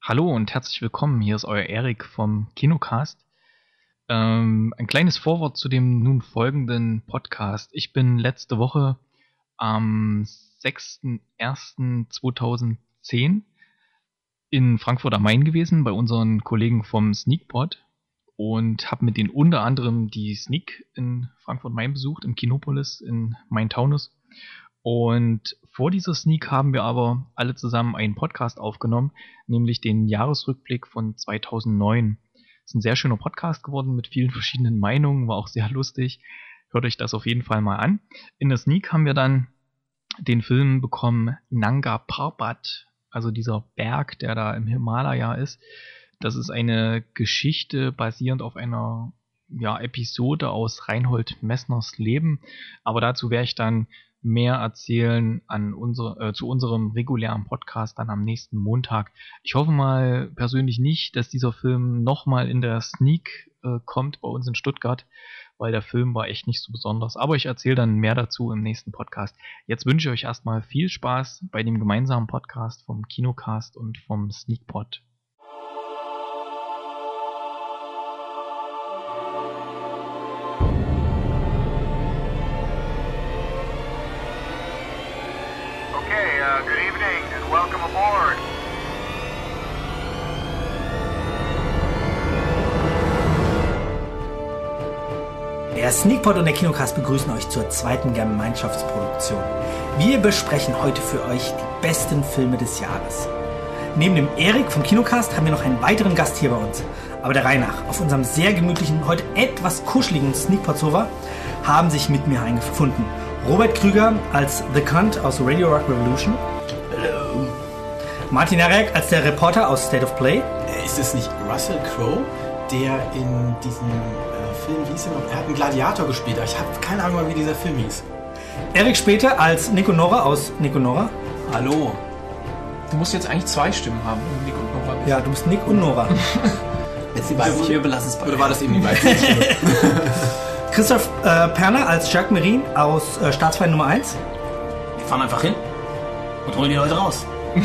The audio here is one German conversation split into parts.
Hallo und herzlich willkommen, hier ist euer Erik vom Kinocast. Ein kleines Vorwort zu dem nun folgenden Podcast. Ich bin letzte Woche am 6.01.2010 in Frankfurt am Main gewesen, bei unseren Kollegen vom Sneakpod und habe mit denen unter anderem die Sneak in Frankfurt am Main besucht, im Kinopolis in Main-Taunus. Und vor dieser Sneak haben wir aber alle zusammen einen Podcast aufgenommen, nämlich den Jahresrückblick von 2009. Das ist ein sehr schöner Podcast geworden mit vielen verschiedenen Meinungen, war auch sehr lustig. Hört euch das auf jeden Fall mal an. In der Sneak haben wir dann den Film bekommen Nanga Parbat, also dieser Berg, der da im Himalaya ist. Das ist eine Geschichte basierend auf einer Episode aus Reinhold Messners Leben. Aber dazu werde ich dann mehr erzählen zu unserem regulären Podcast dann am nächsten Montag. Ich hoffe mal persönlich nicht, dass dieser Film nochmal in der Sneak kommt bei uns in Stuttgart, weil der Film war echt nicht so besonders. Aber ich erzähle dann mehr dazu im nächsten Podcast. Jetzt wünsche ich euch erstmal viel Spaß bei dem gemeinsamen Podcast vom Kinocast und vom Sneakpod. Good evening and welcome aboard. Der Sneakpod und der Kinocast begrüßen euch zur zweiten Gemeinschaftsproduktion. Wir besprechen heute für euch die besten Filme des Jahres. Neben dem Erik vom Kinocast haben wir noch einen weiteren Gast hier bei uns. Aber der Reihe nach, auf unserem sehr gemütlichen, heute etwas kuscheligen Sneakpod-Sofa haben sich mit mir eingefunden Robert Krüger als The Cunt aus Radio Rock Revolution. Hello. Martin Arek als der Reporter aus State of Play. Ist es nicht Russell Crowe, der in diesem Film, wie hieß er noch? Er hat einen Gladiator gespielt, aber ich habe keine Ahnung, wie dieser Film hieß. Erik Späte als Nico Nora aus Nico Nora. Hallo. Du musst jetzt eigentlich zwei Stimmen haben, wenn du Nick und Nora bist. Ja, du bist Nick und Nora. Jetzt die weibliche. Wir belassen es bei. Oder war das eben die weibliche Stimme? Christoph Perner als Jacques Merin aus Staatsfeind Nummer 1. Wir fahren einfach hin und holen die Leute raus.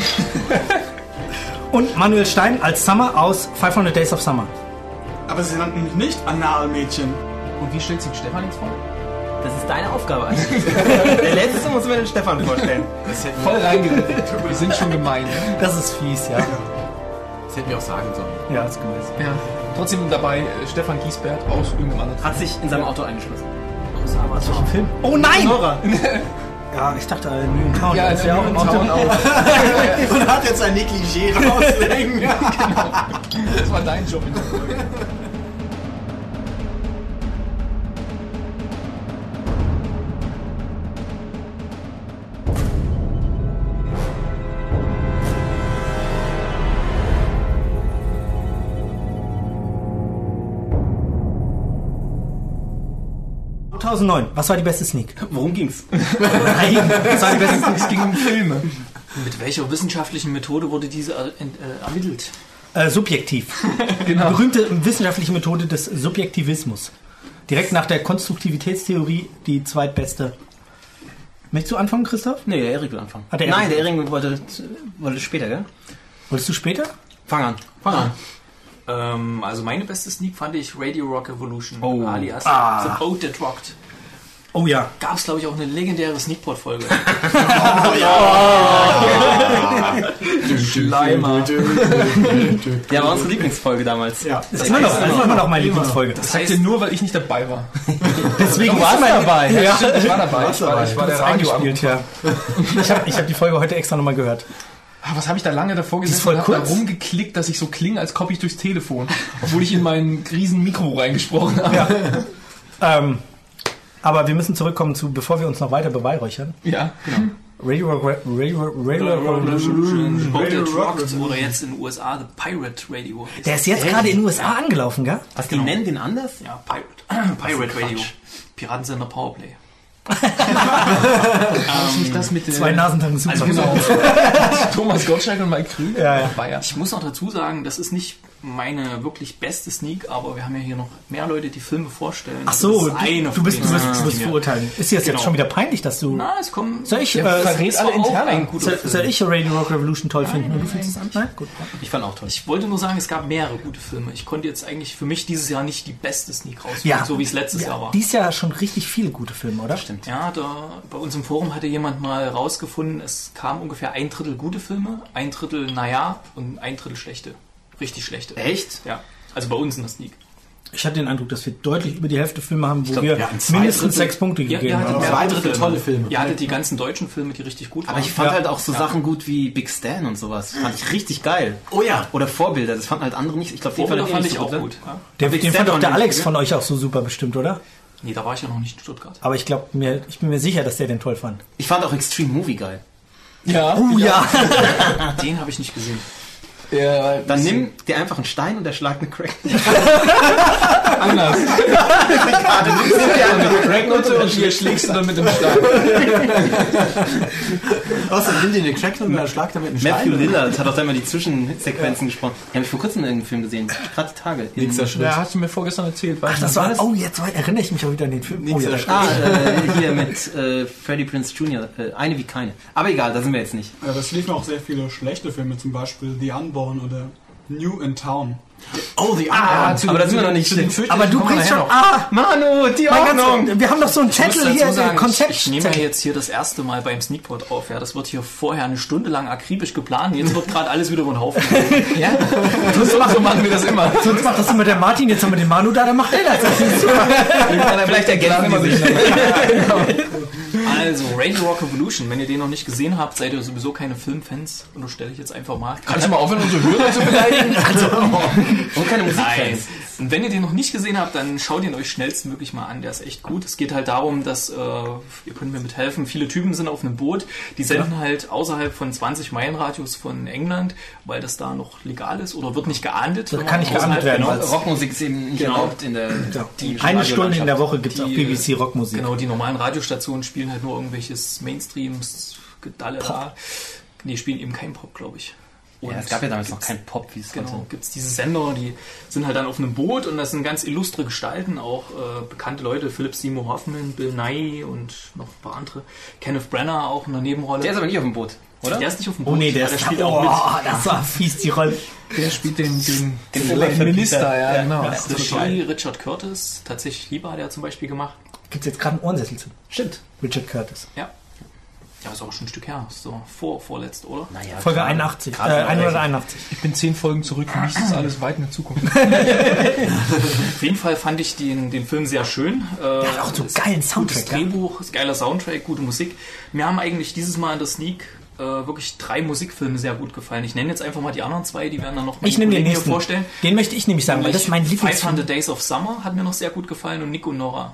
Und Manuel Stein als Summer aus 500 Days of Summer. Aber sie nannten mich nicht Analmädchen. Und wie stellt sich Stefan jetzt vor? Das ist deine Aufgabe eigentlich. Der Letzte muss mir den Stefan vorstellen. Voll reingeritten. Wir sind schon gemein. Das ist fies, ja. Das hätten wir auch sagen sollen. Ja, das ist gemein. Ja. Trotzdem dabei Stefan Giesbert aus irgendeinem anderen. Hat sich in seinem Auto eingeschlossen. Was für ein Film? Oh nein! Ja, ich dachte, Newtown. Ja, ist ja auch im Auto. Und hat jetzt ein Negligé rauslegen. Genau. Das war dein Job in der Folge. Was war die beste Sneak? Worum ging's? Nein, was war die beste Sneak? Es ging um Filme. Mit welcher wissenschaftlichen Methode wurde diese ermittelt? Subjektiv. Genau. Die berühmte wissenschaftliche Methode des Subjektivismus. Direkt nach der Konstruktivitätstheorie die zweitbeste. Möchtest du anfangen, Christoph? Nee, der Erik will anfangen. Nein, der Erik wollte später, gell? Wolltest du später? Fang an. Also meine beste Sneak fand ich Radio Rock Evolution, alias The Boat That Rocked. Oh ja. Gab es, glaube ich, auch eine legendäre Sneakpot-Folge. Schleimer. Ja, war unsere Lieblingsfolge damals. Ja, das ist immer noch meine Lieblingsfolge. Das sagt ihr nur, weil ich nicht dabei war. Deswegen warst du dabei. Ja, stimmt, ich war dabei. Ich war der Radio ja. Ich hab die Folge heute extra nochmal gehört. Was habe ich da lange davor gesessen und habe da rumgeklickt, dass ich so klinge, als koppe ich durchs Telefon. Obwohl ich in mein riesen Mikro reingesprochen habe. Ja. Aber wir müssen zurückkommen bevor wir uns noch weiter beweihräuchern. Ja, genau. Radio Revolution. Boat That Rocked oder jetzt in den USA The Pirate Radio. Der ist jetzt gerade in den USA angelaufen, gell? Was, die nennen den anders? Ja, Pirate Radio. Piratensender Powerplay. Nicht das mit Zwei Nasentangen super. Also genau. Thomas Gottschalk und Mike Krüger. Ja. Ich muss noch dazu sagen, das ist nicht meine wirklich beste Sneak, aber wir haben ja hier noch mehr Leute, die Filme vorstellen. Ach so, du bist verurteilen. Ist dir das jetzt schon wieder peinlich, dass du... Na, es kommt... Soll ich Radio Rock Revolution toll finden? Und du findest es an? Nein? Gut. Ich fand auch toll. Ich wollte nur sagen, es gab mehrere gute Filme. Ich konnte jetzt eigentlich für mich dieses Jahr nicht die beste Sneak rausfinden, so wie es letztes Jahr war. Dieses Jahr schon richtig viele gute Filme, oder? Stimmt. Ja, bei uns im Forum hatte jemand mal rausgefunden, es kamen ungefähr 1/3 gute Filme, 1/3 naja und 1/3 schlechte. Richtig schlechte. Echt? Ja. Also bei uns in der Sneak. Ich hatte den Eindruck, dass wir deutlich über die Hälfte Filme haben, wo wir mindestens 6 Punkte gegeben haben. 2/3 tolle Filme. Ihr hattet die ganzen deutschen Filme, die richtig gut waren. Aber ich fand halt auch so Sachen gut wie Big Stan und sowas. Fand ich richtig geil. Oh ja. Oder Vorbilder, das fanden halt andere nicht. Ich glaube, Vorbilder fand ich auch gut. Den fand doch der Alex von euch auch so super bestimmt, oder? Nee, da war ich ja noch nicht in Stuttgart. Aber ich bin mir sicher, dass der den toll fand. Ich fand auch Extreme Movie geil. Ja. Ja. Den habe ich nicht gesehen. Ja, dann nimm dir einfach einen Stein und erschlag eine Crack. Anders. Du nimmst dir eine Cracknote und die erschlägst du dann mit dem Stein. Außerdem nimm dir eine Cracknote und erschlag damit einen Stein. Matthew Lillard hat auch da immer die Zwischensequenzen gesprochen. Die habe ich vor kurzem in irgendeinem Film gesehen. Gerade die Tage. Nächster Schritt. Ja, hast du mir vorgestern erzählt. Ach, das war das? Oh, jetzt erinnere ich mich auch wieder an den Film. Nächster Schritt. Hier mit Freddie Prinze Jr. Eine wie keine. Aber egal, da sind wir jetzt nicht. Ja, das liefen auch sehr viele schlechte Filme, zum Beispiel The Unborn oder New in Town. Oh, The Unborn. Aber da sind wir noch nicht. Aber du kriegst schon... Manu, die Ordnung. Wir haben doch so einen Zettel hier, Konzept. Ich nehme ja jetzt hier das erste Mal beim Sneakpot auf. Ja, das wird hier vorher eine Stunde lang akribisch geplant. Jetzt wird gerade alles wieder über den Haufen. Ja? So machen wir das immer. Sonst macht das immer der Martin, jetzt haben wir den Manu da, dann macht er das. Vielleicht ergänzen wir sich. Also, Radio Rock Revolution, wenn ihr den noch nicht gesehen habt, seid ihr sowieso keine Filmfans. Unterstelle ich jetzt einfach mal. Kannst du mal aufhören, unsere Hörer zu beleidigen? Und keine Musikfans. Nein. Und wenn ihr den noch nicht gesehen habt, dann schaut ihn euch schnellstmöglich mal an. Der ist echt gut. Es geht halt darum, dass, ihr könnt mir mithelfen, viele Typen sind auf einem Boot. Die senden halt außerhalb von 20 Meilen Radius von England, weil das da noch legal ist oder wird nicht geahndet. Das kann nicht geahndet werden. Genau. Rockmusik ist eben nicht erlaubt in der... Eine Stunde in der Woche gibt es auf BBC Rockmusik. Genau, die normalen Radiostationen spielen halt nur irgendwelches Mainstreams, Gedalle da. Nee, spielen eben keinen Pop, glaube ich. Und es gab ja damals noch keinen Pop, wie es genau, gibt es diese Sender, die sind halt dann auf einem Boot und das sind ganz illustre Gestalten, auch bekannte Leute, Philip Seymour Hoffman, Bill Nighy und noch ein paar andere. Kenneth Branagh auch in der Nebenrolle. Der ist aber nicht auf dem Boot, oder? Der ist nicht auf dem Boot. Oh nee, der spielt auch mit. Das war fies, die Rolle. Der spielt den Minister, ja, genau. Regie Richard Curtis, tatsächlich lieber hat er zum Beispiel gemacht. Gibt es jetzt gerade einen Ohrensessel zu? Stimmt. Richard Curtis. Ja. Ja, ist auch schon ein Stück her. So vorletzt, oder? Naja, Folge 81. 181. Ich bin 10 Folgen zurück. Für mich ist das alles weit in der Zukunft. Auf jeden Fall fand ich den Film sehr schön. Der hat auch so geilen Soundtrack. Gutes Drehbuch, geiler Soundtrack, gute Musik. Mir haben eigentlich dieses Mal in der Sneak wirklich 3 Musikfilme sehr gut gefallen. Ich nenne jetzt einfach mal die anderen 2, die werden dann noch mal den nächsten vorstellen. Den möchte ich nämlich sagen, weil das ist mein Lieblingsfilm. 500 Days of Summer hat mir noch sehr gut gefallen und Nick und Nora.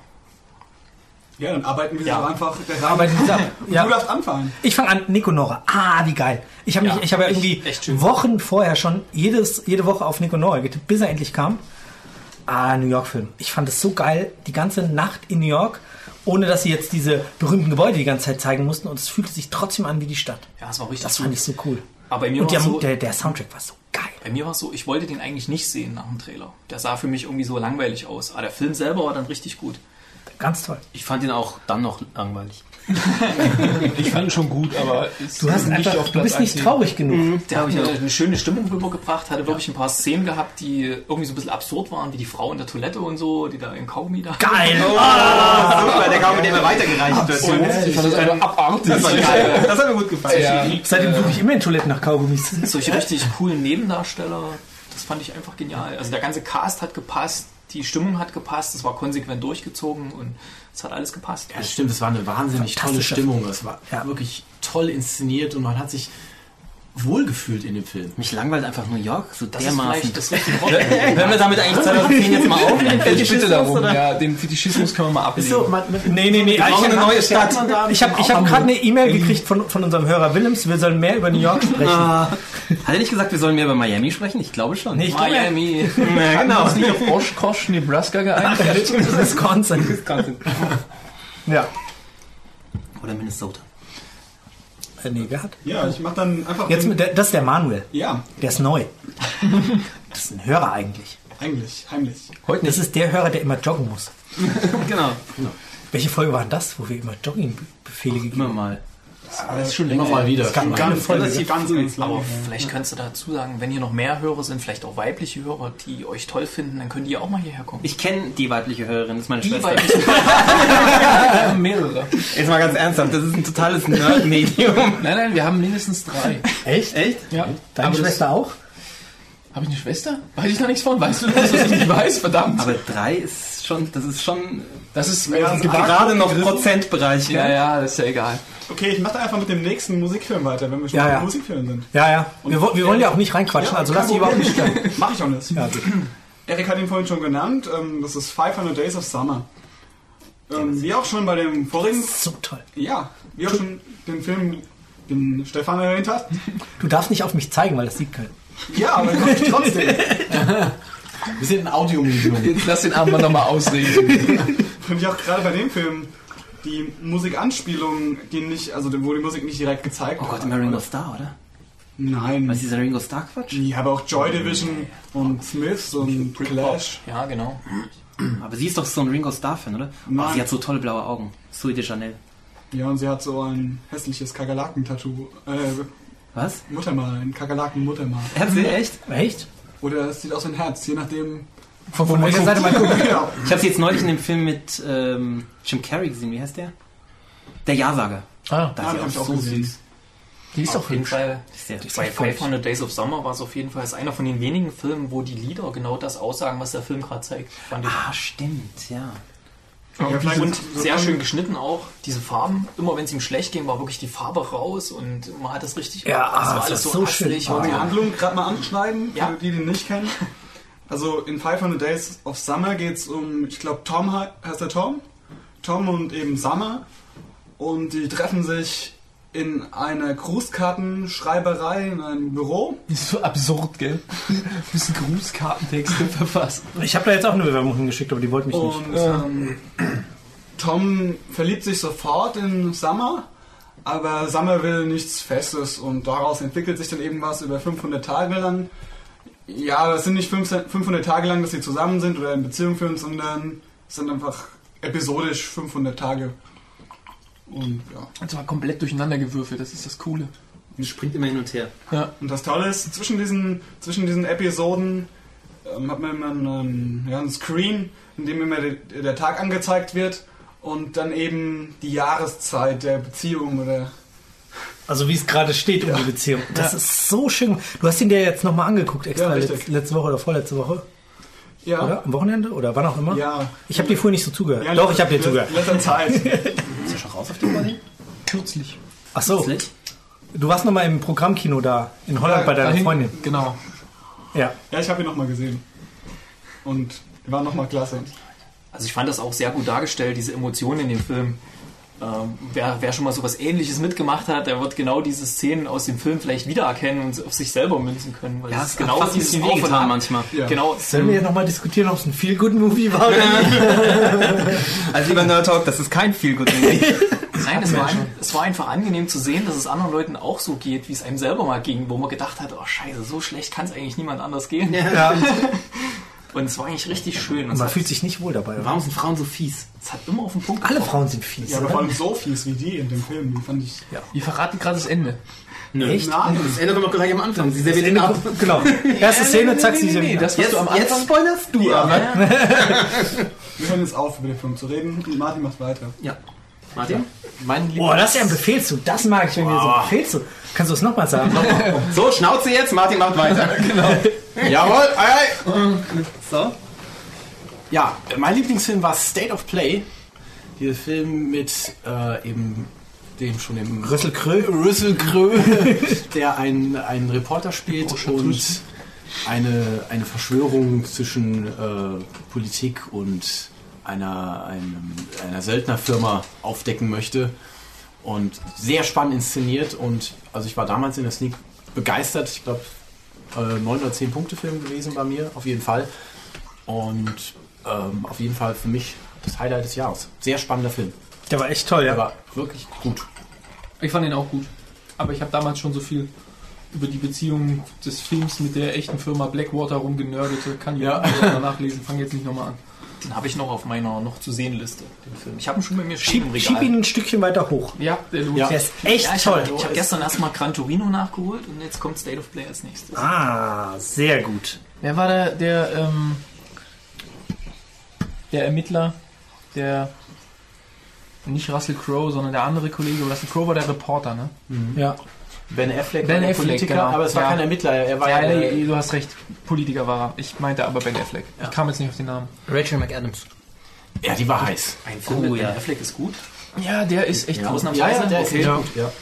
Ja, dann arbeiten wir so einfach. Du darfst anfangen. Ich fange an, Nick und Nora. Wie geil. Ich habe ja irgendwie Wochen vorher schon jede Woche auf Nick und Nora getippt, bis er endlich kam. New York-Film. Ich fand es so geil, die ganze Nacht in New York, ohne dass sie jetzt diese berühmten Gebäude die ganze Zeit zeigen mussten, und es fühlte sich trotzdem an wie die Stadt. Ja, das war richtig. Das fand ich so cool. Aber bei mir und war so, der Soundtrack war so geil. Bei mir war es so, ich wollte den eigentlich nicht sehen nach dem Trailer. Der sah für mich irgendwie so langweilig aus. Aber der Film selber war dann richtig gut. Ganz toll. Ich fand ihn auch dann noch langweilig. Ich fand ihn schon gut, aber du bist nicht traurig genug. Der habe ich eine schöne Stimmung rübergebracht, hatte wirklich ein paar Szenen gehabt, die irgendwie so ein bisschen absurd waren, wie die Frau in der Toilette und so, die da in Kaugummi da... Geil! Super, der Kaugummi, der mir weitergereicht wird. Ich fand das einfach abartig. Das war geil. Das hat mir gut gefallen. Ja. Seitdem suche ich immer in Toiletten nach Kaugummis. Solche richtig coolen Nebendarsteller, das fand ich einfach genial. Also der ganze Cast hat gepasst, die Stimmung hat gepasst, es war konsequent durchgezogen und es hat alles gepasst. Ja, stimmt, es war eine wahnsinnig tolle Stimmung. Es war wirklich toll inszeniert und man hat sich wohlgefühlt in dem Film. Mich langweilt einfach New York so das dermaßen. Das Wenn wir damit eigentlich 2010 jetzt mal aufnehmen? Ich bitte darum. Ja, den Fetischismus können wir mal ablegen. So, nee. Wir brauchen eine neue Stadt. Ich hab gerade eine E-Mail gekriegt von unserem Hörer Willems. Wir sollen mehr über New York sprechen. Hat er nicht gesagt, wir sollen mehr über Miami sprechen? Ich glaube schon. Nee, Miami. Ja, genau. Hast du nicht auf Oshkosh, Nebraska geeinigt? Wisconsin. Ja. Oder Minnesota. Nee, wer hat? Ja, ich mach dann einfach... Jetzt das ist der Manuel. Ja. Der ist neu. Das ist ein Hörer eigentlich. Eigentlich, heimlich. Heute das ist der Hörer, der immer joggen muss. Genau. Welche Folge war denn das, wo wir immer Joggingbefehle gegeben haben? Immer mal. Das ist schon länger mal wieder. Es gab eine Ganz Folge. ganz lange. Aber vielleicht kannst du dazu sagen, wenn hier noch mehr Hörer sind, vielleicht auch weibliche Hörer, die euch toll finden, dann können die auch mal hierher kommen. Ich kenne die weibliche Hörerin, das ist meine Die Schwester. weibliche Mehrere. Jetzt mal ganz ernsthaft, das ist ein totales Nerd-Medium. Nein, wir haben mindestens 3. Echt? Ja. Deine Aber Schwester auch? Habe ich eine Schwester? Weiß ich noch nichts von. Weißt du das, was ich nicht weiß? Verdammt. Aber 3 ist schon, das ist schon Das ist gerade noch Prozentbereich. Ja, das ist ja egal. Okay, ich mache einfach mit dem nächsten Musikfilm weiter, wenn wir schon bei Musikfilmen sind. Ja. Wir wollen ja auch nicht reinquatschen, also lass dich überhaupt nicht stören. Mach ich auch nicht. Ja, gut. Erik hat ihn vorhin schon genannt. Das ist 500 Days of Summer. Wie auch schon bei dem vorigen... So toll. Ja, wie auch schon den Film, den Stefan erwähnt hat. Du darfst nicht auf mich zeigen, weil das sieht keiner. Ja, aber ich trotzdem. Wir sind ein Audiomedium. Jetzt lass den Arm mal nochmal ausreden. Und ich auch gerade bei dem Film, die Musikanspielungen gehen nicht, also wo die Musik nicht direkt gezeigt Oh wird. Gott, immer Ringo Starr, oder? Nein. Was ist dieser Ringo Starr-Quatsch? Ja, aber auch Joy Division und Smiths und Clash. Ja, genau. Aber sie ist doch so ein Ringo Starr-Fan, oder? Oh, Nein. sie hat so tolle blaue Augen. Zoe de Chanel. Ja, und sie hat so ein hässliches Kakerlaken-Tattoo. Was? Muttermal, ein Kakerlaken-Muttermal. Hat sie echt? Echt? Oder es sieht aus wie ein Herz, je nachdem. Von welcher Seite mal gucken? Ja. Ich habe sie jetzt neulich in dem Film mit Jim Carrey gesehen. Wie heißt der? Der Ja-Sager. Ah, Da Ja, ist den sie hab ich auch auch so gesehen. süß. die ist Auf doch jeden hübsch. Fall. Sehr Bei echt hübsch. 500 Days of Summer war es auf jeden Fall ist einer von den wenigen Filmen, wo die Lieder genau das aussagen, was der Film gerade zeigt. Fand ich. Ah, stimmt, ja. Ja, vielleicht Und so sehr schön geschnitten auch. Diese Farben, immer wenn es ihm schlecht ging, war wirklich die Farbe raus und man hat es richtig. Ja, das war das alles ist so so schön. hässlich. Wollen wir die und Handlung gerade mal anschneiden, Ja. für die den nicht kennen. Also in 500 Days of Summer geht es um, ich glaube Tom heißt der Tom? Tom und eben Summer. Und die treffen sich in einer Grußkartenschreiberei, in einem Büro. Das ist so absurd, gell? Müssen Grußkartentexte verfassen. Ich habe da jetzt auch eine Bewerbung hingeschickt, aber die wollten mich nicht. Und Tom verliebt sich sofort in Summer, aber Summer will nichts Festes und daraus entwickelt sich dann eben was über 500 Tage lang. Ja, das sind nicht 500 Tage lang, dass sie zusammen sind oder in Beziehung führen, sondern es sind einfach episodisch 500 Tage. Und ja. Und zwar komplett durcheinander gewürfelt, das ist das Coole. Und springt immer hin und her. Ja. Und das Tolle ist, zwischen diesen Episoden hat man immer einen Screen, in dem immer der Tag angezeigt wird und dann eben die Jahreszeit der Beziehung oder... Also wie es gerade steht um die Beziehung. Das ist so schön. Du hast ihn dir jetzt nochmal angeguckt, extra Ja, richtig. letzte Woche oder vorletzte Woche. Ja. Oder? Am Wochenende? Oder wann auch immer? Ja. Ich habe dir vorhin nicht so zugehört. Ja, Doch, ich habe dir zugehört. In letzter Zeit. Ist ja schon raus auf dem Body? Kürzlich. Ach so. Du warst nochmal im Programmkino da in Holland Ja, bei deiner Dahin- Freundin. Genau. Ja. Ja, ich habe ihn nochmal gesehen. Und die waren nochmal klasse. Also ich fand das auch sehr gut dargestellt, diese Emotionen in dem Film. Wer schon mal sowas Ähnliches mitgemacht hat, der wird genau diese Szenen aus dem Film vielleicht wiedererkennen und auf sich selber münzen können. Weil Ja, es es ist hat genau fast ein dieses bisschen Auf und wehgetan Ab. manchmal. Ja. Genau. Sollen wir jetzt nochmal diskutieren, ob es ein Feel-Good-Movie war oder nicht? Also lieber Nerd Talk, das ist kein viel gut Movie. Nein, es war einfach angenehm zu sehen, dass es anderen Leuten auch so geht, wie es einem selber mal ging, wo man gedacht hat, oh scheiße, so schlecht kann es eigentlich niemand anders gehen. Ja. Und es war eigentlich richtig schön. Und Man es fühlt sich nicht wohl dabei. Oder? Warum sind Frauen so fies? hat immer auf den Punkt Alle getroffen. Frauen sind fies. Ja, aber oder? vor allem so fies wie die in dem Film. Die fand ich... Wir verraten gerade das Ende. Echt? Nein, Das Ende kommt doch gleich am Anfang. Sie serviert Das ihn Ende ab. kommt- Genau. Erste Szene, zack, sie sind das, was Jetzt, du am jetzt Anfang... spoilerst du aber. wir hören jetzt auf, über den Film zu reden. Und Martin macht weiter. Ja. Martin? Mein Boah, das ist ja ein Befehlszug. Das mag ich, wenn wir so ein Befehlszug. Kannst du es nochmal sagen? So, Schnauze jetzt, Martin macht weiter. Genau. Jawohl, ei. So. Ja, mein Lieblingsfilm war State of Play. Dieser Film mit eben dem schon im Russell Crowe. Russell Crowe, der einen Reporter spielt und eine Verschwörung zwischen Politik und einer Söldnerfirma aufdecken möchte. Und sehr spannend inszeniert. Und also ich war damals in der Sneak begeistert. Ich glaube 9 oder 10 Punkte Film gewesen bei mir, auf jeden Fall. Und auf jeden Fall für mich das Highlight des Jahres. Sehr spannender Film. Der war echt toll, Der ja. war wirklich gut. Ich fand ihn auch gut. Aber ich habe damals schon so viel über die Beziehung des Films mit der echten Firma Blackwater rumgenerdete, kann jeder mal nachlesen. Fang jetzt nicht nochmal an. Den habe ich noch auf meiner noch zu sehen Liste, den Film. Ich habe ihn schon mit mir stehen im Regal. Schieb ihn ein Stückchen weiter hoch. Ja, der lohnt Der sich. ist echt toll. Ich habe gestern erstmal Gran Torino nachgeholt und jetzt kommt State of Play als nächstes. Ah, sehr gut. Wer war der Ermittler, der nicht Russell Crowe, sondern der andere Kollege. Russell Crowe war der Reporter, ne? Ja. Ben Affleck, Ben war der Affleck, Politiker, genau. aber es war Ja. kein Ermittler. Er war Ja, ja, du hast recht. Politiker war er. Ich meinte aber Ben Affleck. Ich kam jetzt nicht auf den Namen. Rachel McAdams. ja, die war heiß. Ein Film mit Ben ja. Affleck ist gut. Ja, der ist echt gut. Ausnahmsweise. der ist Okay. echt gut. Ja.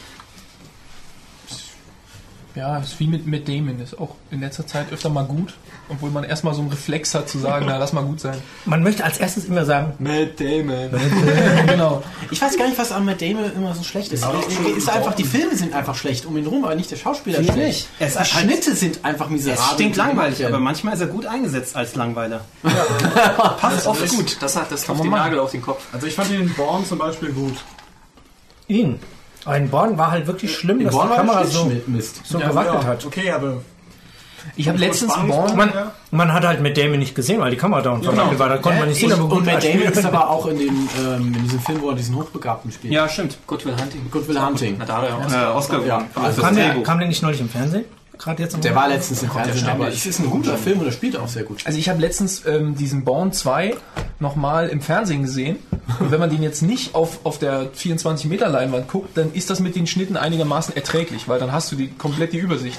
Ja, ist wie mit Matt Damon. Ist auch in letzter Zeit öfter mal gut. Obwohl man erstmal so einen Reflex hat zu sagen, na, lass mal gut sein. Man möchte als erstes immer sagen, Matt Damon. Genau. Ich weiß gar nicht, was an Matt Damon immer so schlecht ist. Ist einfach, die Filme sind einfach schlecht um ihn rum, aber nicht der Schauspieler Finde ich schlecht. nicht. Die Schnitte sind einfach miserabel. Es stinkt langweilig, aber manchmal ist er gut eingesetzt als Langweiler. Passt oft gut. Das trifft den Nagel auf den Kopf. Also ich fand den Born zum Beispiel gut. ihn. Ein Born war halt wirklich schlimm, dass die Born war Kamera der so Schnittmist. gewackelt hat. Okay, aber... Ich habe letztens Born... Man hat halt mit Damon nicht gesehen, weil die Kamera dauernd verwackelt war. Da konnte man nicht sehen, aber Und gut Matt Damon spielen. ist aber auch in diesem Film, wo er diesen Hochbegabten spielt. Ja, stimmt. Good Will Hunting. Good Will Hunting. Na, da hat er ja Oscar. Ja, also Kam der nicht neulich im Fernsehen? Gerade jetzt? der war letztens im Fernsehen, ständig. aber es ist ein guter Film und er spielt auch sehr gut. Also ich habe letztens diesen Born 2 nochmal im Fernsehen gesehen. Und wenn man den jetzt nicht auf der 24-Meter-Leinwand guckt, dann ist das mit den Schnitten einigermaßen erträglich, weil dann hast du komplett die Übersicht.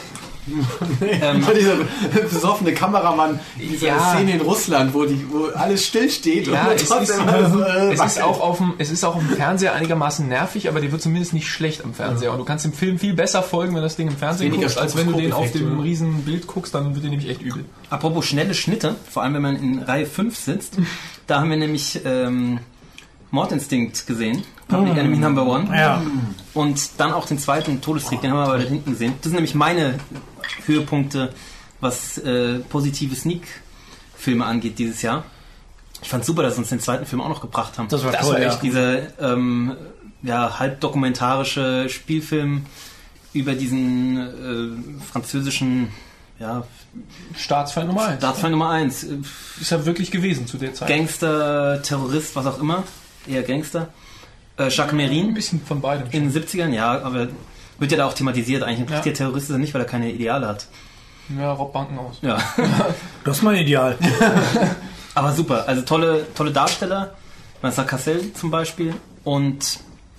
Dieser besoffene Kameramann in dieser Ja. Szene in Russland, wo alles stillsteht Ja, und es ist, trotzdem alles, es ist auch auf dem Fernseher einigermaßen nervig, aber der wird zumindest nicht schlecht am Fernseher. Und du kannst dem Film viel besser folgen, wenn du das Ding im Fernsehen Weniger guckst, als wenn du den auf Stroboskop-Effekte, dem riesen Bild guckst, dann wird der nämlich echt übel. Apropos schnelle Schnitte, vor allem wenn man in Reihe 5 sitzt, da haben wir nämlich Mordinstinct gesehen, Public Enemy Number 1. Ja. Und dann auch den zweiten Todeskrieg, den haben wir aber da hinten gesehen. Das sind nämlich meine Höhepunkte, was positive Sneak-Filme angeht dieses Jahr. Ich fand super, dass sie uns den zweiten Film auch noch gebracht haben. Das war toll, ja. Dieser halbdokumentarische Spielfilm über diesen französischen Staatsfeind Nummer 1. Staatsfeind Nummer 1. Ist ja wirklich gewesen zu der Zeit. Gangster, Terrorist, was auch immer. Eher Gangster. Jacques Ein Merin bisschen von beidem. in den 70ern, ja, aber wird ja da auch thematisiert. Eigentlich ein richtiger Terrorist ist er nicht, weil er keine Ideale hat. Ja, raubt Banken aus. Ja. Das ist mein Ideal. Aber super, also tolle Darsteller. Vincent Cassel zum Beispiel. Und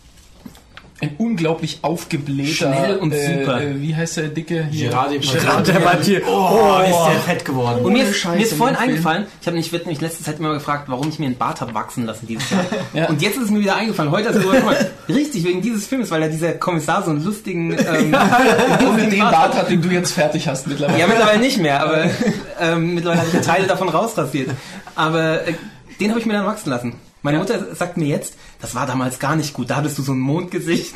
Ein unglaublich aufgeblähter... Schnell und super. Wie heißt der dicke hier? Gerard Gerard Depardieu. Oh, ist der fett geworden. Und mir ist Scheiße, vorhin mit dem eingefallen, ich werde mich letzte Zeit immer gefragt, warum ich mir einen Bart habe wachsen lassen dieses Jahr. Ja. Und jetzt ist es mir wieder eingefallen. Heute hast du gesagt, richtig, wegen dieses Films, weil ja dieser Kommissar so einen lustigen... Und den Bart hat, den du jetzt fertig hast mittlerweile. ja, mittlerweile nicht mehr, aber mittlerweile habe ich ja Teile davon rausrasiert. Aber den habe ich mir dann wachsen lassen. Meine Mutter sagt mir jetzt, das war damals gar nicht gut, da hattest du so ein Mondgesicht.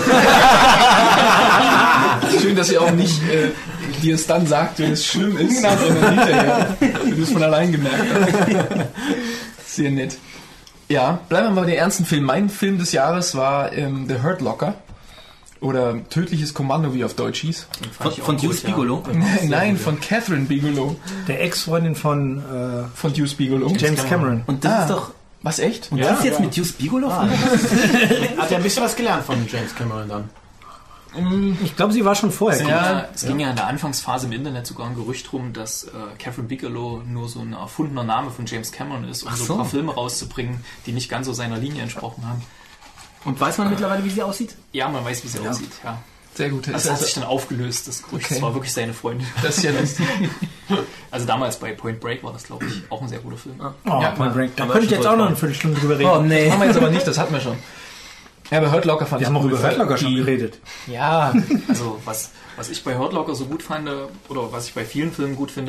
Schön, dass ihr auch nicht dir es dann sagt, wenn es schlimm ist, sondern hinterher, wenn du es von allein gemerkt hast. Sehr nett. Ja, bleiben wir mal bei den ernsten Filmen. Mein Film des Jahres war The Hurt Locker. Oder Tödliches Kommando, wie auf Deutsch hieß. Von Deuce Bigalow. Nein, von Catherine Bigelow. Der Ex-Freundin von Von Deuce Bigelow. James Cameron. Und das ist doch... Was, echt? Und das ist jetzt mit Deuce Bigalow? Hat er ein bisschen was gelernt von James Cameron dann? Ich glaube, sie war schon vorher. Ja, Es ging ja in der Anfangsphase im Internet sogar ein Gerücht rum, dass Catherine Bigelow nur so ein erfundener Name von James Cameron ist, um so ein paar Filme rauszubringen, die nicht ganz so seiner Linie entsprochen haben. Und weiß man mittlerweile, wie sie aussieht? Ja, man weiß, wie sie aussieht. Ja. sehr gut. Das hat sich dann aufgelöst, das Gerücht. Okay. Das war wirklich seine Freundin. Das ist ja lustig. Also damals bei Point Break war das, glaube ich, auch ein sehr guter Film. Oh, Ja, Point Break. Da aber könnte ich schon jetzt auch noch voll eine Viertelstunde drüber reden. Oh nee. Machen wir jetzt aber nicht, das hatten wir schon. Ja, aber Hurt Locker fand Wir ich haben auch über gut. Hurt Locker schon Die- geredet. Ja, Also was ich bei Hurt Locker so gut fand, oder was ich bei vielen Filmen gut finde,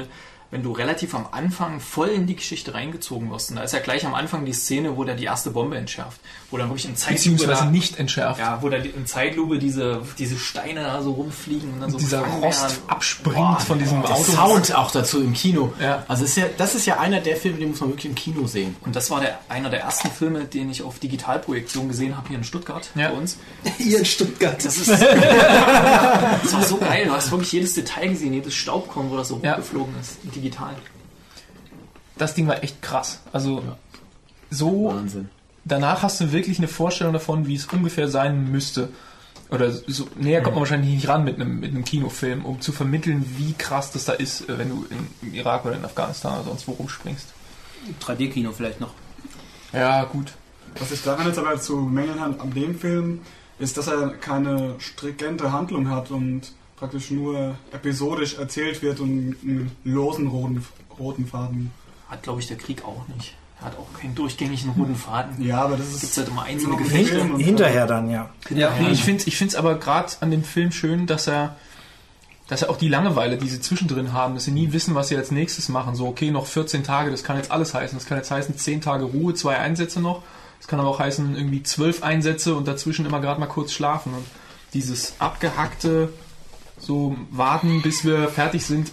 wenn du relativ am Anfang voll in die Geschichte reingezogen wirst. Und da ist ja gleich am Anfang die Szene, wo der die erste Bombe entschärft. Wo dann wirklich in Zeitlupe nicht entschärft. Ja, wo da in Zeitlupe diese Steine da so rumfliegen und dann so dieser gefangen Rost werden. abspringt von diesem Der Auto. Sound auch dazu im Kino. Ja. Also das ist ja einer der Filme, die muss man wirklich im Kino sehen. Und das war einer der ersten Filme, den ich auf Digitalprojektion gesehen habe hier in Stuttgart bei uns. Hier in Stuttgart. Das war so geil. Du hast wirklich jedes Detail gesehen, jedes Staubkorn, wo das so rumgeflogen ist, digital. Das Ding war echt krass. Also so Wahnsinn. Danach hast du wirklich eine Vorstellung davon, wie es ungefähr sein müsste. Oder so näher kommt man wahrscheinlich nicht ran mit einem Kinofilm, um zu vermitteln, wie krass das da ist, wenn du im Irak oder in Afghanistan oder sonst wo rumspringst. 3D-Kino vielleicht noch. Ja, gut. Was ich daran jetzt aber zu mängeln habe an dem Film, ist, dass er keine stringente Handlung hat und praktisch nur episodisch erzählt wird und einen losen roten Faden. Hat, glaube ich, der Krieg auch nicht. Er hat auch keinen durchgängigen roten Faden. Ja, aber das ist... Gibt halt immer einzelne nur Gefechte. Film und- Hinterher dann, ja. Ja, nee, ich find's aber gerade an dem Film schön, dass er auch die Langeweile, die sie zwischendrin haben, dass sie nie wissen, was sie als nächstes machen. So, okay, noch 14 Tage, das kann jetzt alles heißen. Das kann jetzt heißen 10 Tage Ruhe, 2 Einsätze noch. Das kann aber auch heißen irgendwie 12 Einsätze und dazwischen immer gerade mal kurz schlafen. Und dieses abgehackte, so warten, bis wir fertig sind,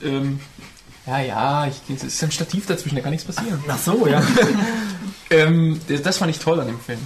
es ist ein Stativ dazwischen, da kann nichts passieren. Ach so, ja. Das fand ich toll an dem Film.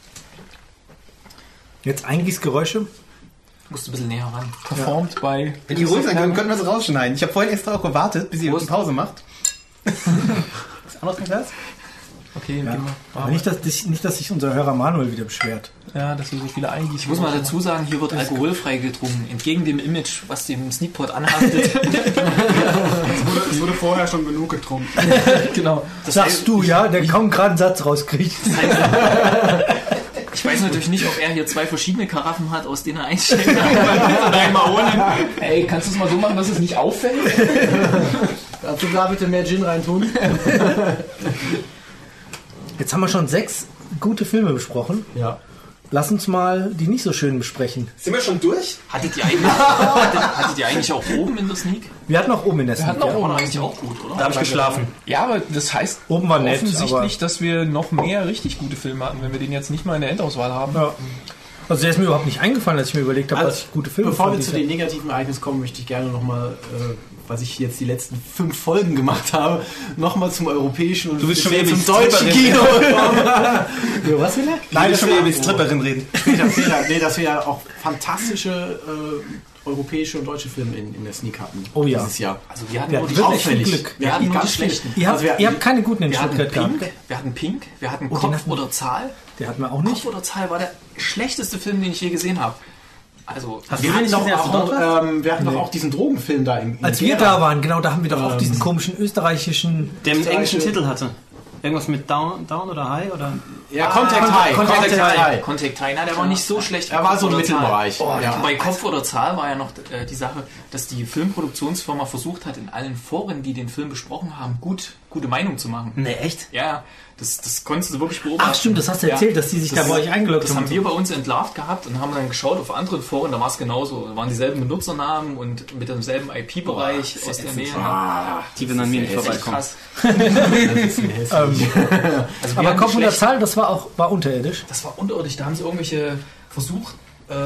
Jetzt Eingießgeräusche. Musst du ein bisschen näher ran. Performt bei... Wenn ihr ruhig sein könnt, können wir es rausschneiden. Ich habe vorhin extra auch gewartet, bis ihr eine Pause macht. Ist anderes kein Glas? Okay, Ja. gehen wir. Aber nicht, dass sich unser Hörer Manuel wieder beschwert. Ja, dass wir so viele Eingießen. Ich muss mal dazu sagen, hier wird alkoholfrei getrunken. Entgegen dem Image, was dem Sneakpot anhaftet. Es wurde vorher schon genug getrunken. Genau. Das Sagst heißt, du, ja, der kaum gerade einen Satz rauskriegt. Ich weiß natürlich nicht, ob er hier 2 verschiedene Karaffen hat, aus denen er einsteckt. Oder einmal ohne. Ey, kannst du es mal so machen, dass es nicht auffällt? Kannst du da bitte mehr Gin reintun? Jetzt haben wir schon 6 gute Filme besprochen. Ja. Lass uns mal die nicht so schönen besprechen. Sind wir schon durch? Hattet ihr eigentlich auch oben in der Sneak? Wir hatten auch oben in der Sneak. hatten auch ja. oben. War eigentlich auch gut, oder? Da habe ich geschlafen. Ja, aber das heißt Oben war nett, offensichtlich, dass wir noch mehr richtig gute Filme hatten, wenn wir den jetzt nicht mal in der Endauswahl haben. Ja. Also der ist mir überhaupt nicht eingefallen, als ich mir überlegt habe, was ich gute Filme Bevor wir fand zu dieses den negativen Ereignissen kommen, möchte ich gerne nochmal, was ich jetzt die letzten 5 Folgen gemacht habe, nochmal zum europäischen und Du willst schon speziell wieder zum wie deutschen Stripperin. Kino. Ja, was will er? Nein, das schon wieder mit Stripperin reden. Dass wir ja auch fantastische europäische und deutsche Filme in der Sneak hatten. Oh ja. Dieses Jahr. Also wir hatten Ja, nur die wirklich auffällig. viel Glück. Wir hatten nur die ganz schlechten. Ihr habt, Also wir- ihr habt keine guten in Wir hatten Stuttgart Pink, gehabt. wir hatten den Kopf hatten- oder Zahl. Der hatten wir auch nicht. Kopf oder Zahl war der schlechteste Film, den ich je gesehen habe. Also, Wir hatten doch auch diesen Drogenfilm da in Als wir da waren, genau, da haben wir doch auch diesen komischen österreichischen... Der einen englischen Titel hatte. Irgendwas mit Down oder High oder? Ja, Contact High. Contact High. Contact High, na, der war nicht so schlecht. Er war so im Kopf oder Zahl. Mittelbereich. Oh, Ja. Bei Kopf oder Zahl war ja noch die Sache, dass die Filmproduktionsfirma versucht hat, in allen Foren, die den Film besprochen haben, gute Meinung zu machen. Ne, echt? Ja, das konntest du wirklich beobachten. Ach stimmt, das hast du erzählt, dass die sich da bei euch eingeloggt Das haben wir bei uns entlarvt gehabt und haben dann geschaut auf anderen Foren, da war es genauso. Da waren dieselben Benutzernamen und mit demselben IP-Bereich aus der Nähe. Die werden an mir nicht Das ist echt vorbeikommen. krass. Also wir Aber haben Kopf die oder schlechten- Zahl, das war unterirdisch. Das war unterirdisch, da haben sie irgendwelche versucht.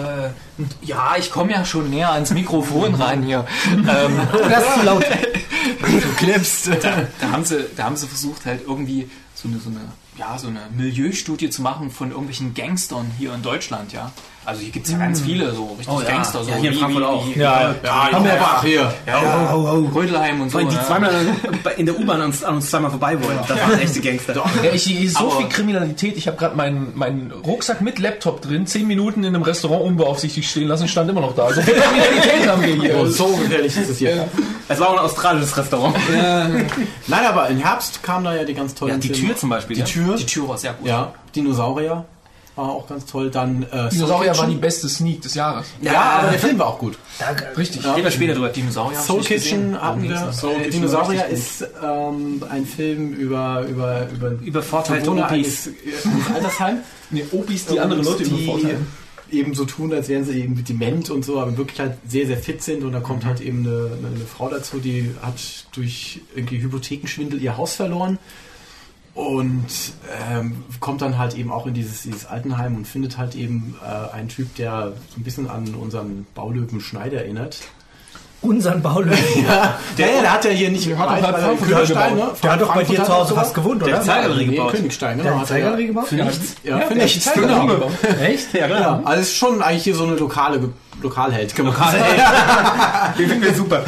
Ja, ich komme ja schon näher ans Mikrofon ran hier. Das ist zu laut. Du klippst. Da haben sie versucht halt irgendwie so eine Milieustudie zu machen von irgendwelchen Gangstern hier in Deutschland, ja. Also hier gibt es ja ganz viele so richtig Gangster. So Ja, hier in Frankfurt auch. Ja, Haben wir aber hier. Rödelheim und so. Die ja. zweimal in der U-Bahn an uns zweimal vorbei wollen. Das waren echte Gangster. Ja, hier ist so Aber- viel Kriminalität. Ich habe gerade meinen Rucksack mit Laptop drin, 10 Minuten in einem Restaurant unbeaufsichtigt stehen lassen, stand immer noch da. So viel Kriminalität haben wir hier. Oh, so gefährlich ist es hier. Es war auch ein australisches Restaurant. Nein, aber im Herbst kam da ja die ganz tollen Ja, die Filme. Tür zum Beispiel. Die Tür. Die Tür war sehr gut. Ja, Dinosaurier war auch ganz toll. Dann Dinosaurier Soul war die Kitchen. beste Sneak des Jahres. Ja, aber der Film war auch gut. Richtig. Reden wir später drüber. Dinosaurier. Soul hab ich nicht Kitchen gesehen. hatten Worum wir. ging's Soul Kitchen Dinosaurier war richtig ist ein Film über Übervorteilte Bewohner Opis. eines Altersheim. Nee, Opis, die andere Leute die übervorteilen. eben so tun, als wären sie eben dement und so, aber wirklich halt sehr, sehr fit sind. Und da kommt halt eben eine Frau dazu, die hat durch irgendwie Hypothekenschwindel ihr Haus verloren und kommt dann halt eben auch in dieses Altenheim und findet halt eben einen Typ, der so ein bisschen an unseren Baulöwen Schneider erinnert. Unseren Baulöwen. Ja, der hat ja hier nicht Königstein, ne? Der hat doch bei dir zu Hause fast gewohnt, oder? Der Zeigerlee gebaut. Königstein, Der hat Zeigerlee gebaut? Für nichts. Ja, für der nichts. hat Genau. gebaut. Echt? Ja, genau. Ja, also es ist schon eigentlich hier so eine Lokalheld. Den finden wir super.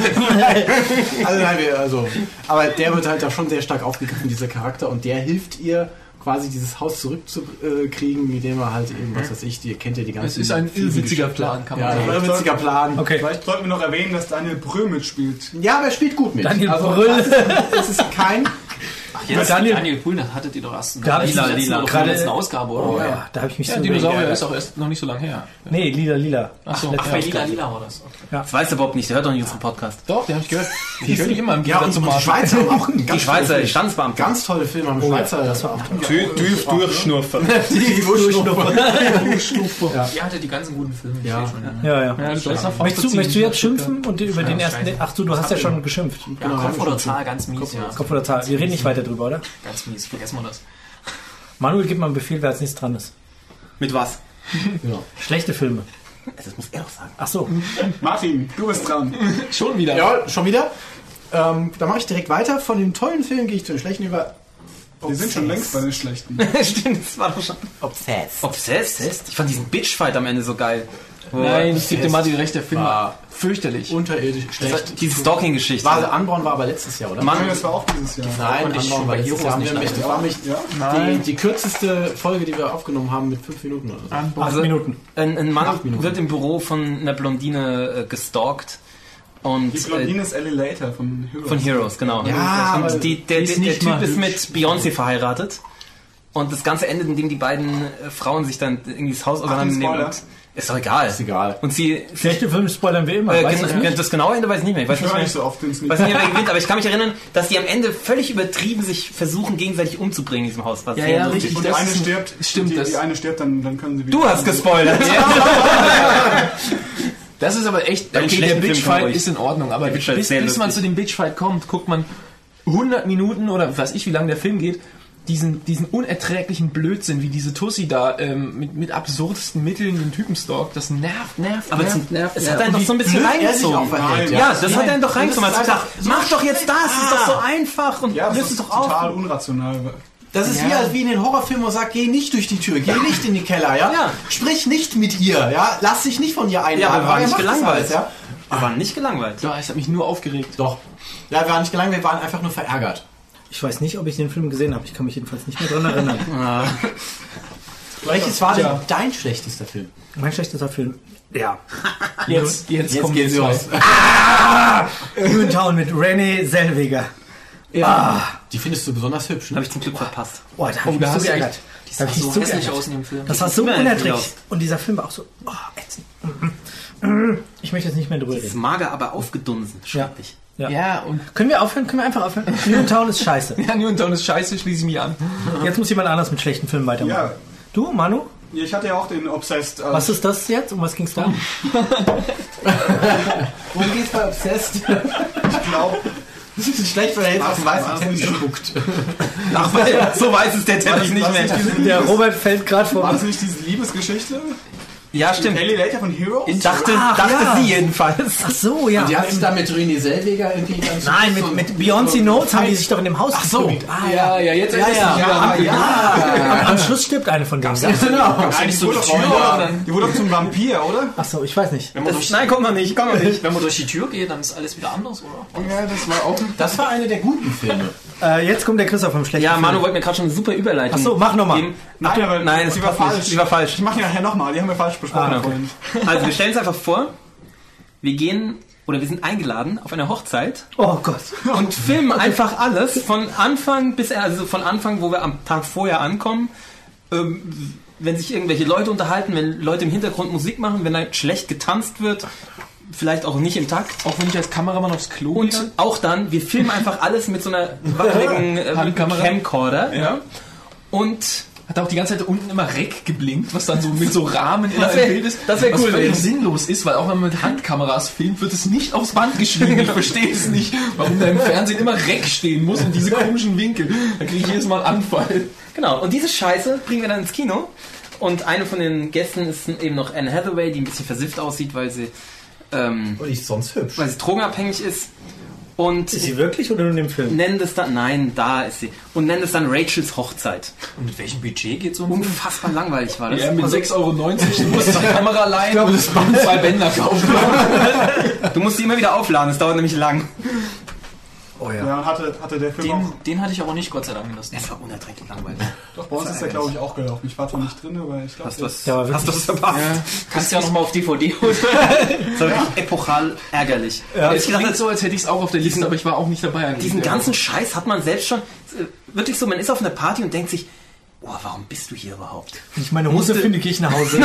Aber der wird halt da schon sehr stark aufgegriffen, dieser Charakter, und der hilft ihr quasi dieses Haus zurückzukriegen, indem er halt eben, was weiß ich, ihr kennt ja die ganzen... Es ist ein irrwitziger Plan, kann man sagen. Ja, ein irrwitziger Plan. Okay. Vielleicht sollten wir noch erwähnen, dass Daniel Brühl mitspielt. Ja, aber er spielt gut mit. Daniel Brühl. Es ist kein... Jetzt Daniel- Daniel Brühl, das hattet ihr doch erst in Da hab ich der lila. letzten Ausgabe, oder? Oh ja, da habe ich mich Ja, so Dinosaurier geärgert. ist auch erst noch nicht so lange her. Nee, lila. Achso, Ach, bei Lila war das. Okay. Das weiß er überhaupt nicht, der hört doch nicht unseren Podcast. Doch, den habe ich gehört. Ich höre die immer im Ja, Gegensatz und zum die Martin. Schweizer haben auch einen Die Schweizer, die Standesbeamten. ganz tolle Filme am Schweizer. Das war auch Durchschnurfen. die Durchschnupper. Ihr hattet die ganzen guten Filme. ich Ja. sehe schon, Ja. Ja, du sollst nach Möchtest du jetzt schimpfen und über den ersten... scheiße. Ach du hast ja schon geschimpft. Ja, Kopf oder Zahl, ganz mies, ja. Kopf oder Zahl. Wir reden nicht weiter drüber, oder? Ganz mies, vergessen wir das. Manuel, gib mal einen Befehl, wer als nächstes dran ist. Mit was? Schlechte Filme. Das muss er doch sagen. Ach so. Martin, du bist dran. Schon wieder. Ja, schon wieder. Da mache ich direkt weiter. Von den tollen Filmen gehe ich zu den schlechten über. Wir sind schon längst bei den schlechten. Stimmt, das war doch schon... Obsessed? Ich fand diesen Bitchfight am Ende so geil. Nein, ich gebe dir mal die Recht, der Film War war fürchterlich. unterirdisch schlecht. Diese Stalking-Geschichte. Unborn war aber letztes Jahr, oder? Mann, Das war auch dieses Jahr. Nein, konnte ich Unborn war bei letztes Heroes Jahr. nicht Das war die kürzeste Folge, die wir aufgenommen haben, mit 5 Minuten oder so. 8 Minuten. ein Mann 8 Minuten. wird im Büro von einer Blondine gestalkt. Und Die Blondine ist Ellie Later von Heroes. von Heroes, genau. Ja, aber und der Typ ist mit Beyoncé verheiratet. Und das Ganze endet, indem die beiden Frauen sich dann irgendwie das Haus auseinandernehmen. Spoiler. Und- Ist doch egal. Ist egal. Und sie... Schlechte Filme spoilern wir immer. Weißt du nicht? das genaue Ende weiß ich nicht mehr. Ich weiß Ich nicht höre mehr, nicht so oft den Sneak. weiß nicht mehr, wer gewinnt, aber ich kann mich erinnern, dass die am Ende völlig übertrieben sich versuchen, gegenseitig umzubringen in diesem Haus. Was Ja, sehr ja, lustig richtig. Und die Das eine ist- stirbt, stimmt, das- die eine stirbt, dann können sie wieder... Du hast gespoilert. Das ist aber echt, Einen okay, der schlechten Film von Bitchfight euch. ist in Ordnung, aber Der Bitchfight ist bis sehr man lustig. zu dem Bitchfight kommt, guckt man 100 Minuten oder weiß ich, wie lange der Film geht, diesen unerträglichen Blödsinn, wie diese Tussi da mit absurdesten Mitteln den Typen stalkt, das nervt. Aber es hat einen doch so ein bisschen Er sich auch reingezogen. verhält. Ja, das hat einen doch reingezogen. Das Also ist ich dachte, mach doch jetzt das, ist doch so einfach und Ja, das löst ist es doch total auf. unrational. Das ist wie in den Horrorfilmen, wo man sagt, geh nicht durch die Tür, geh nicht in die Keller, ja? Ja. Sprich nicht mit ihr, ja? Lass dich nicht von ihr einladen. Ja, aber wir waren er nicht macht das gelangweilt. alles, ja? Wir waren nicht gelangweilt. Ja, es hat mich nur aufgeregt. Doch. Ja, wir waren nicht gelangweilt, wir waren einfach nur verärgert. Ich weiß nicht, ob ich den Film gesehen habe. Ich kann mich jedenfalls nicht mehr dran erinnern. Welches war denn dein schlechtester Film? Mein schlechtester Film. Ja. Jetzt kommt geht's die zwei. los. New in Town mit Renée Zellweger. Die findest du besonders hübsch, ne? Habe ich zum Glück verpasst. Boah, da hab ich da mich so hast du geärgert. Die Da sah hab ich mich so so hässlich geärgert. aus in dem Film. Das war so immer unerträglich. aus. Und dieser Film war auch so ätzend. Ich möchte jetzt nicht mehr drüber Das ist reden. mager, aber aufgedunsen. Schrecklich. Ja, und Können wir aufhören? Können wir einfach aufhören? New in Town ist scheiße. ja, New in Town ist scheiße, schließe ich mich an. Jetzt muss jemand anders mit schlechten Filmen weitermachen. Ja. Du, Manu? Ich hatte ja auch den Obsessed. Was ist das jetzt? Um was ging's da? Worum geht's bei Obsessed? Ich glaube, Das ist schlecht, weil er jetzt auf den weißen Teppich spuckt. Ach, weil so weiß es der Teppich nicht mehr. Der Robert fällt gerade vor. war das nicht diese Liebesgeschichte? Ja, stimmt. Ellie Later von Heroes? Dachte ja. sie jedenfalls. Ach so, ja. Die hat sich da mit Renée Zellweger irgendwie ganz... Nein, mit Beyoncé Notes haben die sich doch in dem Haus geprügelt. Ja, jetzt ist es Am Schluss stirbt eine von denen. Ja? Genau. Nein, die wurde doch die wurde doch zum Vampir, oder? Ach so, ich weiß nicht. Nein, kommt noch nicht. Wenn man durch die Tür geht, dann ist alles wieder anders, oder? Ja, das war auch... Das war eine der guten Filme. Jetzt kommt der Christoph vom schlechten Ja, Film. Manu wollte mir gerade schon eine super Überleitung. Ach so, mach nochmal. geben. Nein, aber Nein, das die war passt nicht. falsch. Die war falsch. Ich mache die nachher nochmal, die haben wir falsch besprochen. okay. vorhin. Also wir stellen uns einfach vor, wir sind eingeladen auf einer Hochzeit Oh Gott. und filmen einfach alles von Anfang bis, also von Anfang, wo wir am Tag vorher ankommen, wenn sich irgendwelche Leute unterhalten, wenn Leute im Hintergrund Musik machen, wenn da schlecht getanzt wird, vielleicht auch nicht im Takt. Auch wenn ich als Kameramann aufs Klo gehe. Und auch dann, wir filmen einfach alles mit so einer wackeligen Handkamera. Camcorder. Ja. Und Hat auch die ganze Zeit unten immer Rec geblinkt, was dann so mit so Rahmen in einem Bild ist. Das wäre was cool. völlig sinnlos ist, weil auch wenn man mit Handkameras filmt, wird es nicht aufs Band geschrieben. Ich verstehe es nicht, warum da im Fernsehen immer Rec stehen muss und diese komischen Winkel. Da kriege ich jedes Mal einen Anfall. Genau, und diese Scheiße bringen wir dann ins Kino. Und eine von den Gästen ist eben noch Anne Hathaway, die ein bisschen versifft aussieht, weil sie Und ist sonst hübsch. weil sie drogenabhängig ist. Und Ist sie wirklich oder nur in dem Film? nennen das dann, nein, da ist sie. Und nennen es dann Rachels Hochzeit. Und mit welchem Budget geht so ein Unfassbar langweilig war das. Ja, mit 6,90 €, du musst die Kamera leihen. Ich glaube, das Band 2 Bänder kaufen. Du musst die immer wieder aufladen, das dauert nämlich lang. Oh ja. Ja, hatte der Film auch. Den hatte ich aber nicht, Gott sei Dank, das Es war unerträglich langweilig. Doch, bei uns ist der, glaube ich, auch gelaufen. Ich war zwar nicht drin, aber ich glaube, Hast du was, Ja, aber hast du was verpasst? kannst du ja nochmal auf DVD holen. Das war wirklich epochal ärgerlich. Ja, Ich es dachte, klingt so, als hätte ich es auch auf der Liste, aber ich war auch nicht dabei. diesen ganzen Scheiß hat man selbst schon, wirklich so, man ist auf einer Party und denkt sich, boah, warum bist du hier überhaupt? Wenn ich meine Hose finde, gehe ich nach Hause.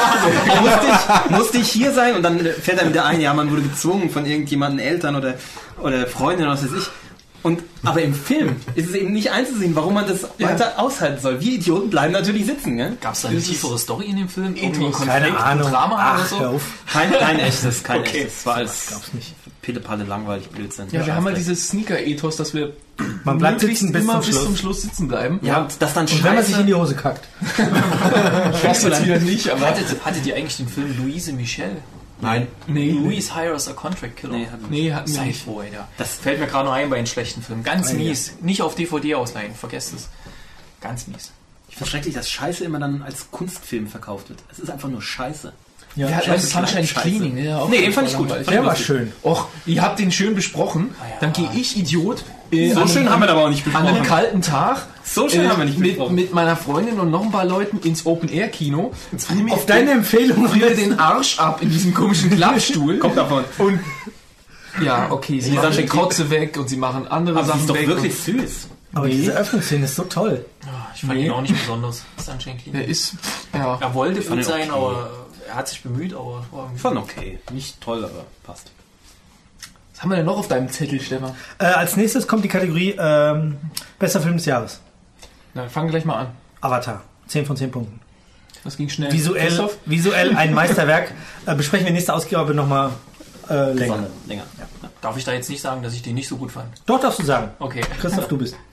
Musste ich hier sein? Und dann fällt einem wieder ein, ja, man wurde gezwungen von irgendjemandem, Eltern oder Freundinnen oder was weiß ich. Aber im Film ist es eben nicht einzusehen, warum man das weiter aushalten soll. Wir Idioten bleiben natürlich sitzen, ne? Gab es da eine tiefere Story in dem Film? Irgendwie Keine Ahnung. Drama oder Ach, so? hör auf. Kein echtes, kein echtes. Es war alles Gab's nicht. Pillepalle langweilig, Blödsinn. Ja, wir haben halt dieses Sneaker-Ethos, dass wir Man bleibt möglichst sitzen bis immer zum bis zum Schluss. Schluss sitzen bleiben. Ja, und das dann Und wenn man sich in die Hose kackt. Das jetzt wieder nicht, aber... Hattet ihr eigentlich den Film Louise Michel? Nein. Nee, Louise Hires a Contract Killer. Nee, hatten wir Seid nicht. froh, ja. Das fällt mir gerade noch ein bei den schlechten Filmen. Ganz mies. Nicht auf DVD ausleihen, vergesst es. Ganz mies. Ich finde schrecklich, dass Scheiße immer dann als Kunstfilm verkauft wird. Es ist einfach nur Scheiße. Ja. Wir hatten Scheiße, Sunshine Scheiße. Cleaning. Ne? Auch Nee, den fand ich gut. langweilig. Der war schön. Och, ihr habt den schön besprochen. Dann gehe ich, Idiot, So schön haben wir aber auch nicht an einem besprochen. kalten Tag So schön haben wir nicht besprochen. mit meiner Freundin und noch ein paar Leuten ins Open-Air-Kino. Auf deine Empfehlung. friere den Arsch ab in diesem komischen Klappstuhl. Kommt davon. Und ja, okay, sie Die machen die Sunshine Kotze weg und sie machen andere Aber sie Sachen ist doch weg. wirklich süß. Aber diese Öffnungsszene ist so toll. Ich fand ihn auch nicht besonders. Sunshine Der Cleaning. ist, ja. Er wollte fand gut ihn sein, okay. aber er hat sich bemüht, aber war irgendwie- Schon okay. Nicht toll, aber passt. Was haben wir denn noch auf deinem Zettel, Stefan? Als nächstes kommt die Kategorie bester Film des Jahres. Na, fangen wir gleich mal an. Avatar. 10 von 10 Punkten. Das ging schnell. Visuell ein Meisterwerk. Besprechen wir nächste Ausgabe nochmal länger. Länger. Darf ich da jetzt nicht sagen, dass ich den nicht so gut fand? Doch, darfst du sagen. Okay. Christoph, du bist.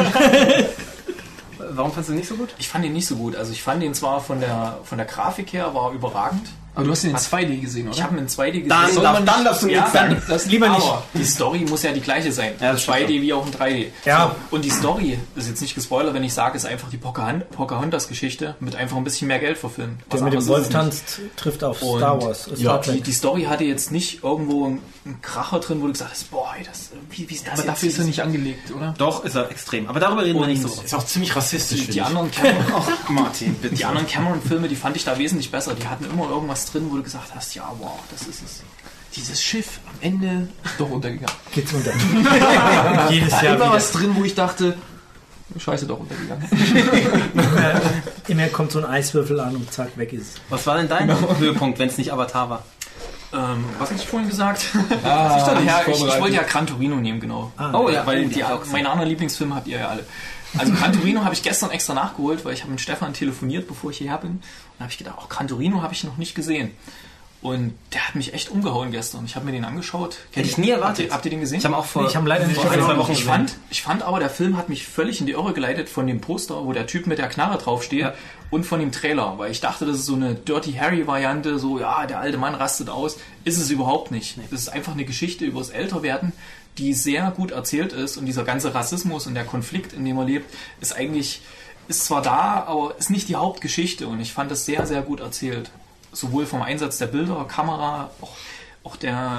Warum fandst du nicht so gut? Ich fand ihn nicht so gut. Also ich fand ihn zwar von der Grafik her war überragend. Aber du hast ihn in 2D gesehen, oder? Ich habe ihn in 2D gesehen. Dann darfst du Ja, nichts sagen. das Lieber nicht. Aber die Story muss ja die gleiche sein. Ja, das 2D stimmt. wie auch in 3D. Ja. So, und die Story, das ist jetzt nicht gespoilert, wenn ich sage, ist einfach die Pocahontas-Geschichte mit einfach ein bisschen mehr Geld verfilmt. Der Was mit dem anderes Wolf ist es tanzt, trifft auf Und Star Wars. Ja, Trek. die Story hatte jetzt nicht irgendwo einen Kracher drin, wo du gesagt hast, boah, ey, wie ist das Aber dafür ist er nicht angelegt, oder? Doch, ist er extrem. Aber darüber reden wir nicht so. Ist auch ziemlich rassistisch. Die anderen Cameron, Martin, bitte. die anderen Cameron-Filme, die fand ich da wesentlich besser. Die hatten immer irgendwas drin, wo du gesagt hast, ja, wow, das ist es. Dieses Schiff am Ende ist doch untergegangen. Geht's unter. Jedes Da Jahr immer wieder. was drin, wo ich dachte, scheiße, doch untergegangen. Immer kommt so ein Eiswürfel an und zack, weg ist es. Was war denn dein Höhepunkt, wenn es nicht Avatar war? Was hatte ich vorhin gesagt? Ah, Ich wollte ja Gran Torino nehmen, genau. Oh ja, Weil die auch meine anderen Lieblingsfilme habt ihr ja alle. Also Gran Torino habe ich gestern extra nachgeholt, weil ich habe mit Stefan telefoniert, bevor ich hierher bin. Und da habe ich gedacht, auch Gran Torino habe ich noch nicht gesehen. Und der hat mich echt umgehauen gestern. Ich habe mir den angeschaut. Hätte ich nie erwartet. Habt ihr den gesehen? Ich habe auch vor Ich habe leider nicht vor ein, zwei Wochen Ich fand aber, der Film hat mich völlig in die Irre geleitet von dem Poster, wo der Typ mit der Knarre draufsteht, Ja. und von dem Trailer, weil ich dachte, das ist so eine Dirty Harry-Variante, so, ja, der alte Mann rastet aus. Ist es überhaupt nicht. Das ist einfach eine Geschichte über das Älterwerden, die sehr gut erzählt ist, und dieser ganze Rassismus und der Konflikt, in dem er lebt, ist zwar da, aber ist nicht die Hauptgeschichte, und ich fand das sehr, sehr gut erzählt. Sowohl vom Einsatz der Bilder, Kamera, auch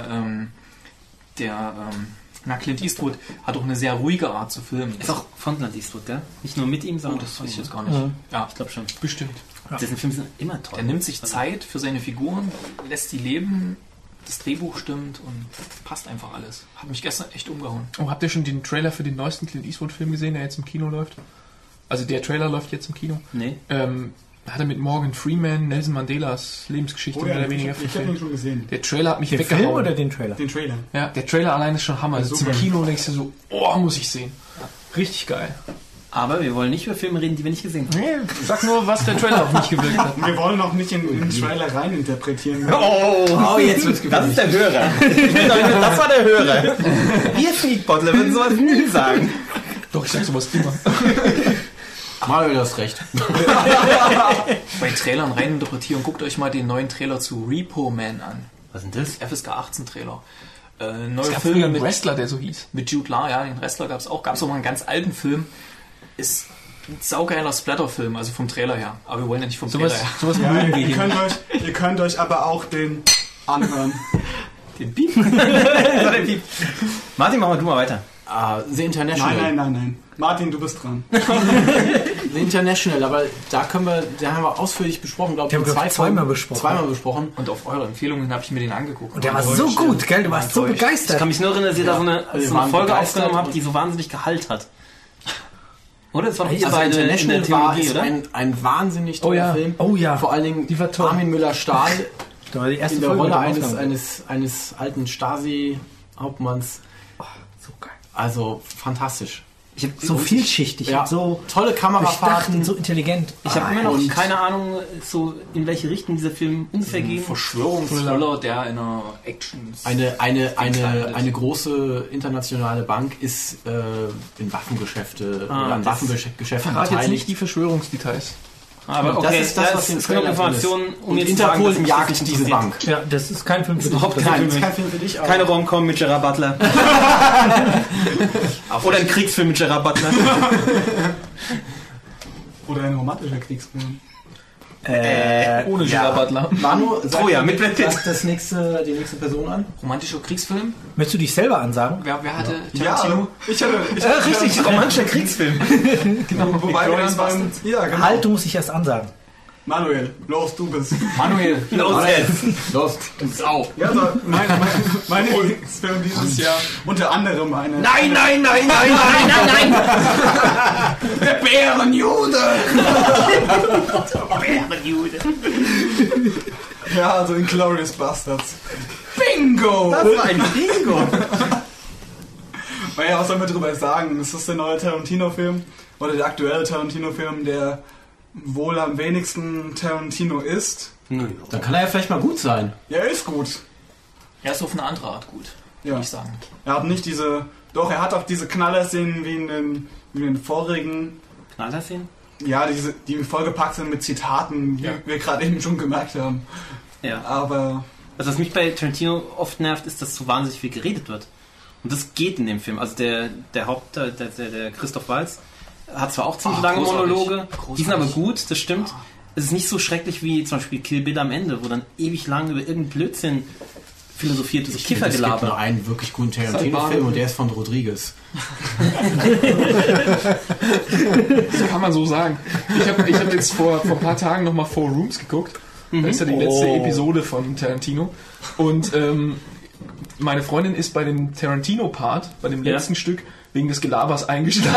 Clint Eastwood hat auch eine sehr ruhige Art zu filmen. Ist auch von Clint Eastwood, gell? Nicht nur mit ihm, sondern Das weiß ich jetzt gar nicht. Ja. Ich glaube schon. Bestimmt. Dessen Filme sind immer toll. Er nimmt sich Zeit für seine Figuren, lässt die leben, das Drehbuch stimmt und passt einfach alles. Hat mich gestern echt umgehauen. Oh, habt ihr schon den Trailer für den neuesten Clint Eastwood-Film gesehen, der jetzt im Kino läuft? Also der Trailer läuft jetzt im Kino. Nee. Hat er mit Morgan Freeman Nelson Mandelas Lebensgeschichte Oh mehr ja, oder weniger ich habe ihn verfilmt. schon gesehen. Der Trailer hat mich Den Film weggehauen. oder den Trailer? Den Trailer. Ja, der Trailer allein ist schon Hammer. Ja, Also zum super. Kino denkst du so, oh, muss ich sehen. Richtig geil. Aber wir wollen nicht über Filme reden, die wir nicht gesehen haben. Nee, sag nur, was der Trailer auf mich gewirkt hat. Wir wollen auch nicht in den Trailer rein interpretieren. Oh, jetzt wird's gefährlich. Das ist der Hörer. Das war der Hörer. Wir Sneakbottler würden sowas nie sagen. Doch, ich sag sowas immer. Mario, du hast recht. Bei Trailern rein interpretieren, guckt euch mal den neuen Trailer zu Repo Man an. Was ist denn das? FSK 18 Trailer. Es Neuer gab Film früher einen mit Wrestler, der so hieß. Jude Law, ja, den Wrestler gab's auch. Gab's auch mal einen ganz alten Film. Ist ein saugeiler Splatterfilm, also vom Trailer her. Aber wir wollen ja nicht vom Trailer her. Sowas Ja, mögen wir ihr, hier. ihr könnt euch aber auch den anhören. Den Beep. Martin, mach du mal weiter. The International. Nein. Martin, du bist dran. The International, aber da haben wir ausführlich besprochen, glaube ich. Den haben wir zweimal besprochen. Und auf eure Empfehlungen habe ich mir den angeguckt. Und der war so gut, gell? Du warst so Ich begeistert. kann mich nur erinnern, dass ihr da so eine waren Folge begeistert aufgenommen habt, und- die so wahnsinnig Gehalt hat. Oder? Das war doch Also beide in der International war Theologie, oder? ein wahnsinnig toller Oh ja. Film. Oh ja. Vor allen Dingen Die war toll. Armin Müller-Stahl Da war die erste in der Folge Rolle mit der Aufnahme. eines alten Stasi-Hauptmanns. So geil. Also fantastisch. Ich habe So vielschichtig Ja, und so tolle durchdacht Kamerafahrten. und so intelligent. Ich habe immer noch Und- keine Ahnung, so in welche Richtung dieser Film ungefähr geht. Verschwörungsthriller, der in einer Action... Eine große internationale Bank ist in Waffengeschäfte oder an das- Waffengeschäften Verrat jetzt nicht beteiligt. die Verschwörungsdetails. Aber Das okay, ist das, was im ist genug Trailer drin ist. Informationen, um Und jetzt zu sagen, dass Interpol mich das jagt nicht diese interessiert. Bank. Ja, das ist kein Film für dich. Überhaupt Das- kein Nein, das ist Film. kein Film für dich. aber- Keine Rom-Com mit Gerard Butler. Oder ein Kriegsfilm mit Gerard Butler. Oder ein romantischer Kriegsfilm. Ohne Gerard Butler. Manu, sag ja, mit Brad Pitt. die nächste Person an. Romantischer Kriegsfilm? Möchtest du dich selber ansagen? Wer hatte Ja, Tarantino? ich hatte... Richtig, romantischer Kriegsfilm. Wobei wir dann beim... Ja, genau. Halt, du musst dich erst ansagen. Manuel, los, du bist. Manuel. Los jetzt. Los, Sau. Ja, also mein Lieblingsfilm dieses Jahr. Unter anderem eine... Nein. Der Bärenjude! Bärenjude. Ja, also Inglourious Bastards. Bingo! Das war ein Bingo. Naja, was soll man drüber sagen? Es ist der neue Tarantino-Film oder der aktuelle Tarantino-Film, der wohl am wenigsten Tarantino ist. Dann kann er ja vielleicht mal gut sein. Ja, er ist gut. Er ist auf eine andere Art gut, Ja. würde ich sagen. Er hat nicht diese... Doch, er hat auch diese Knallerszenen wie in den vorigen... Knallerszenen? Ja, die vollgepackt sind mit Zitaten, wie wir gerade eben schon gemerkt haben. Ja. Aber... Also was mich bei Tarantino oft nervt, ist, dass so wahnsinnig viel geredet wird. Und das geht in dem Film. Also der Christoph Waltz hat zwar auch ziemlich lange großartig. Monologe, die sind aber Großartig. gut, das stimmt. Es ist nicht so schrecklich wie zum Beispiel Kill Bill am Ende, wo dann ewig lang über irgendeinen Blödsinn philosophiert wird, so Es gibt Kiffergelaber. nur einen wirklich guten Tarantino-Film und der ist von Rodriguez. Das kann man so sagen. Ich hab jetzt vor ein paar Tagen nochmal Four Rooms geguckt. Das ist ja die letzte Episode von Tarantino. Und meine Freundin ist bei dem Tarantino-Part, bei dem letzten Stück, wegen des Gelabers eingeschlafen.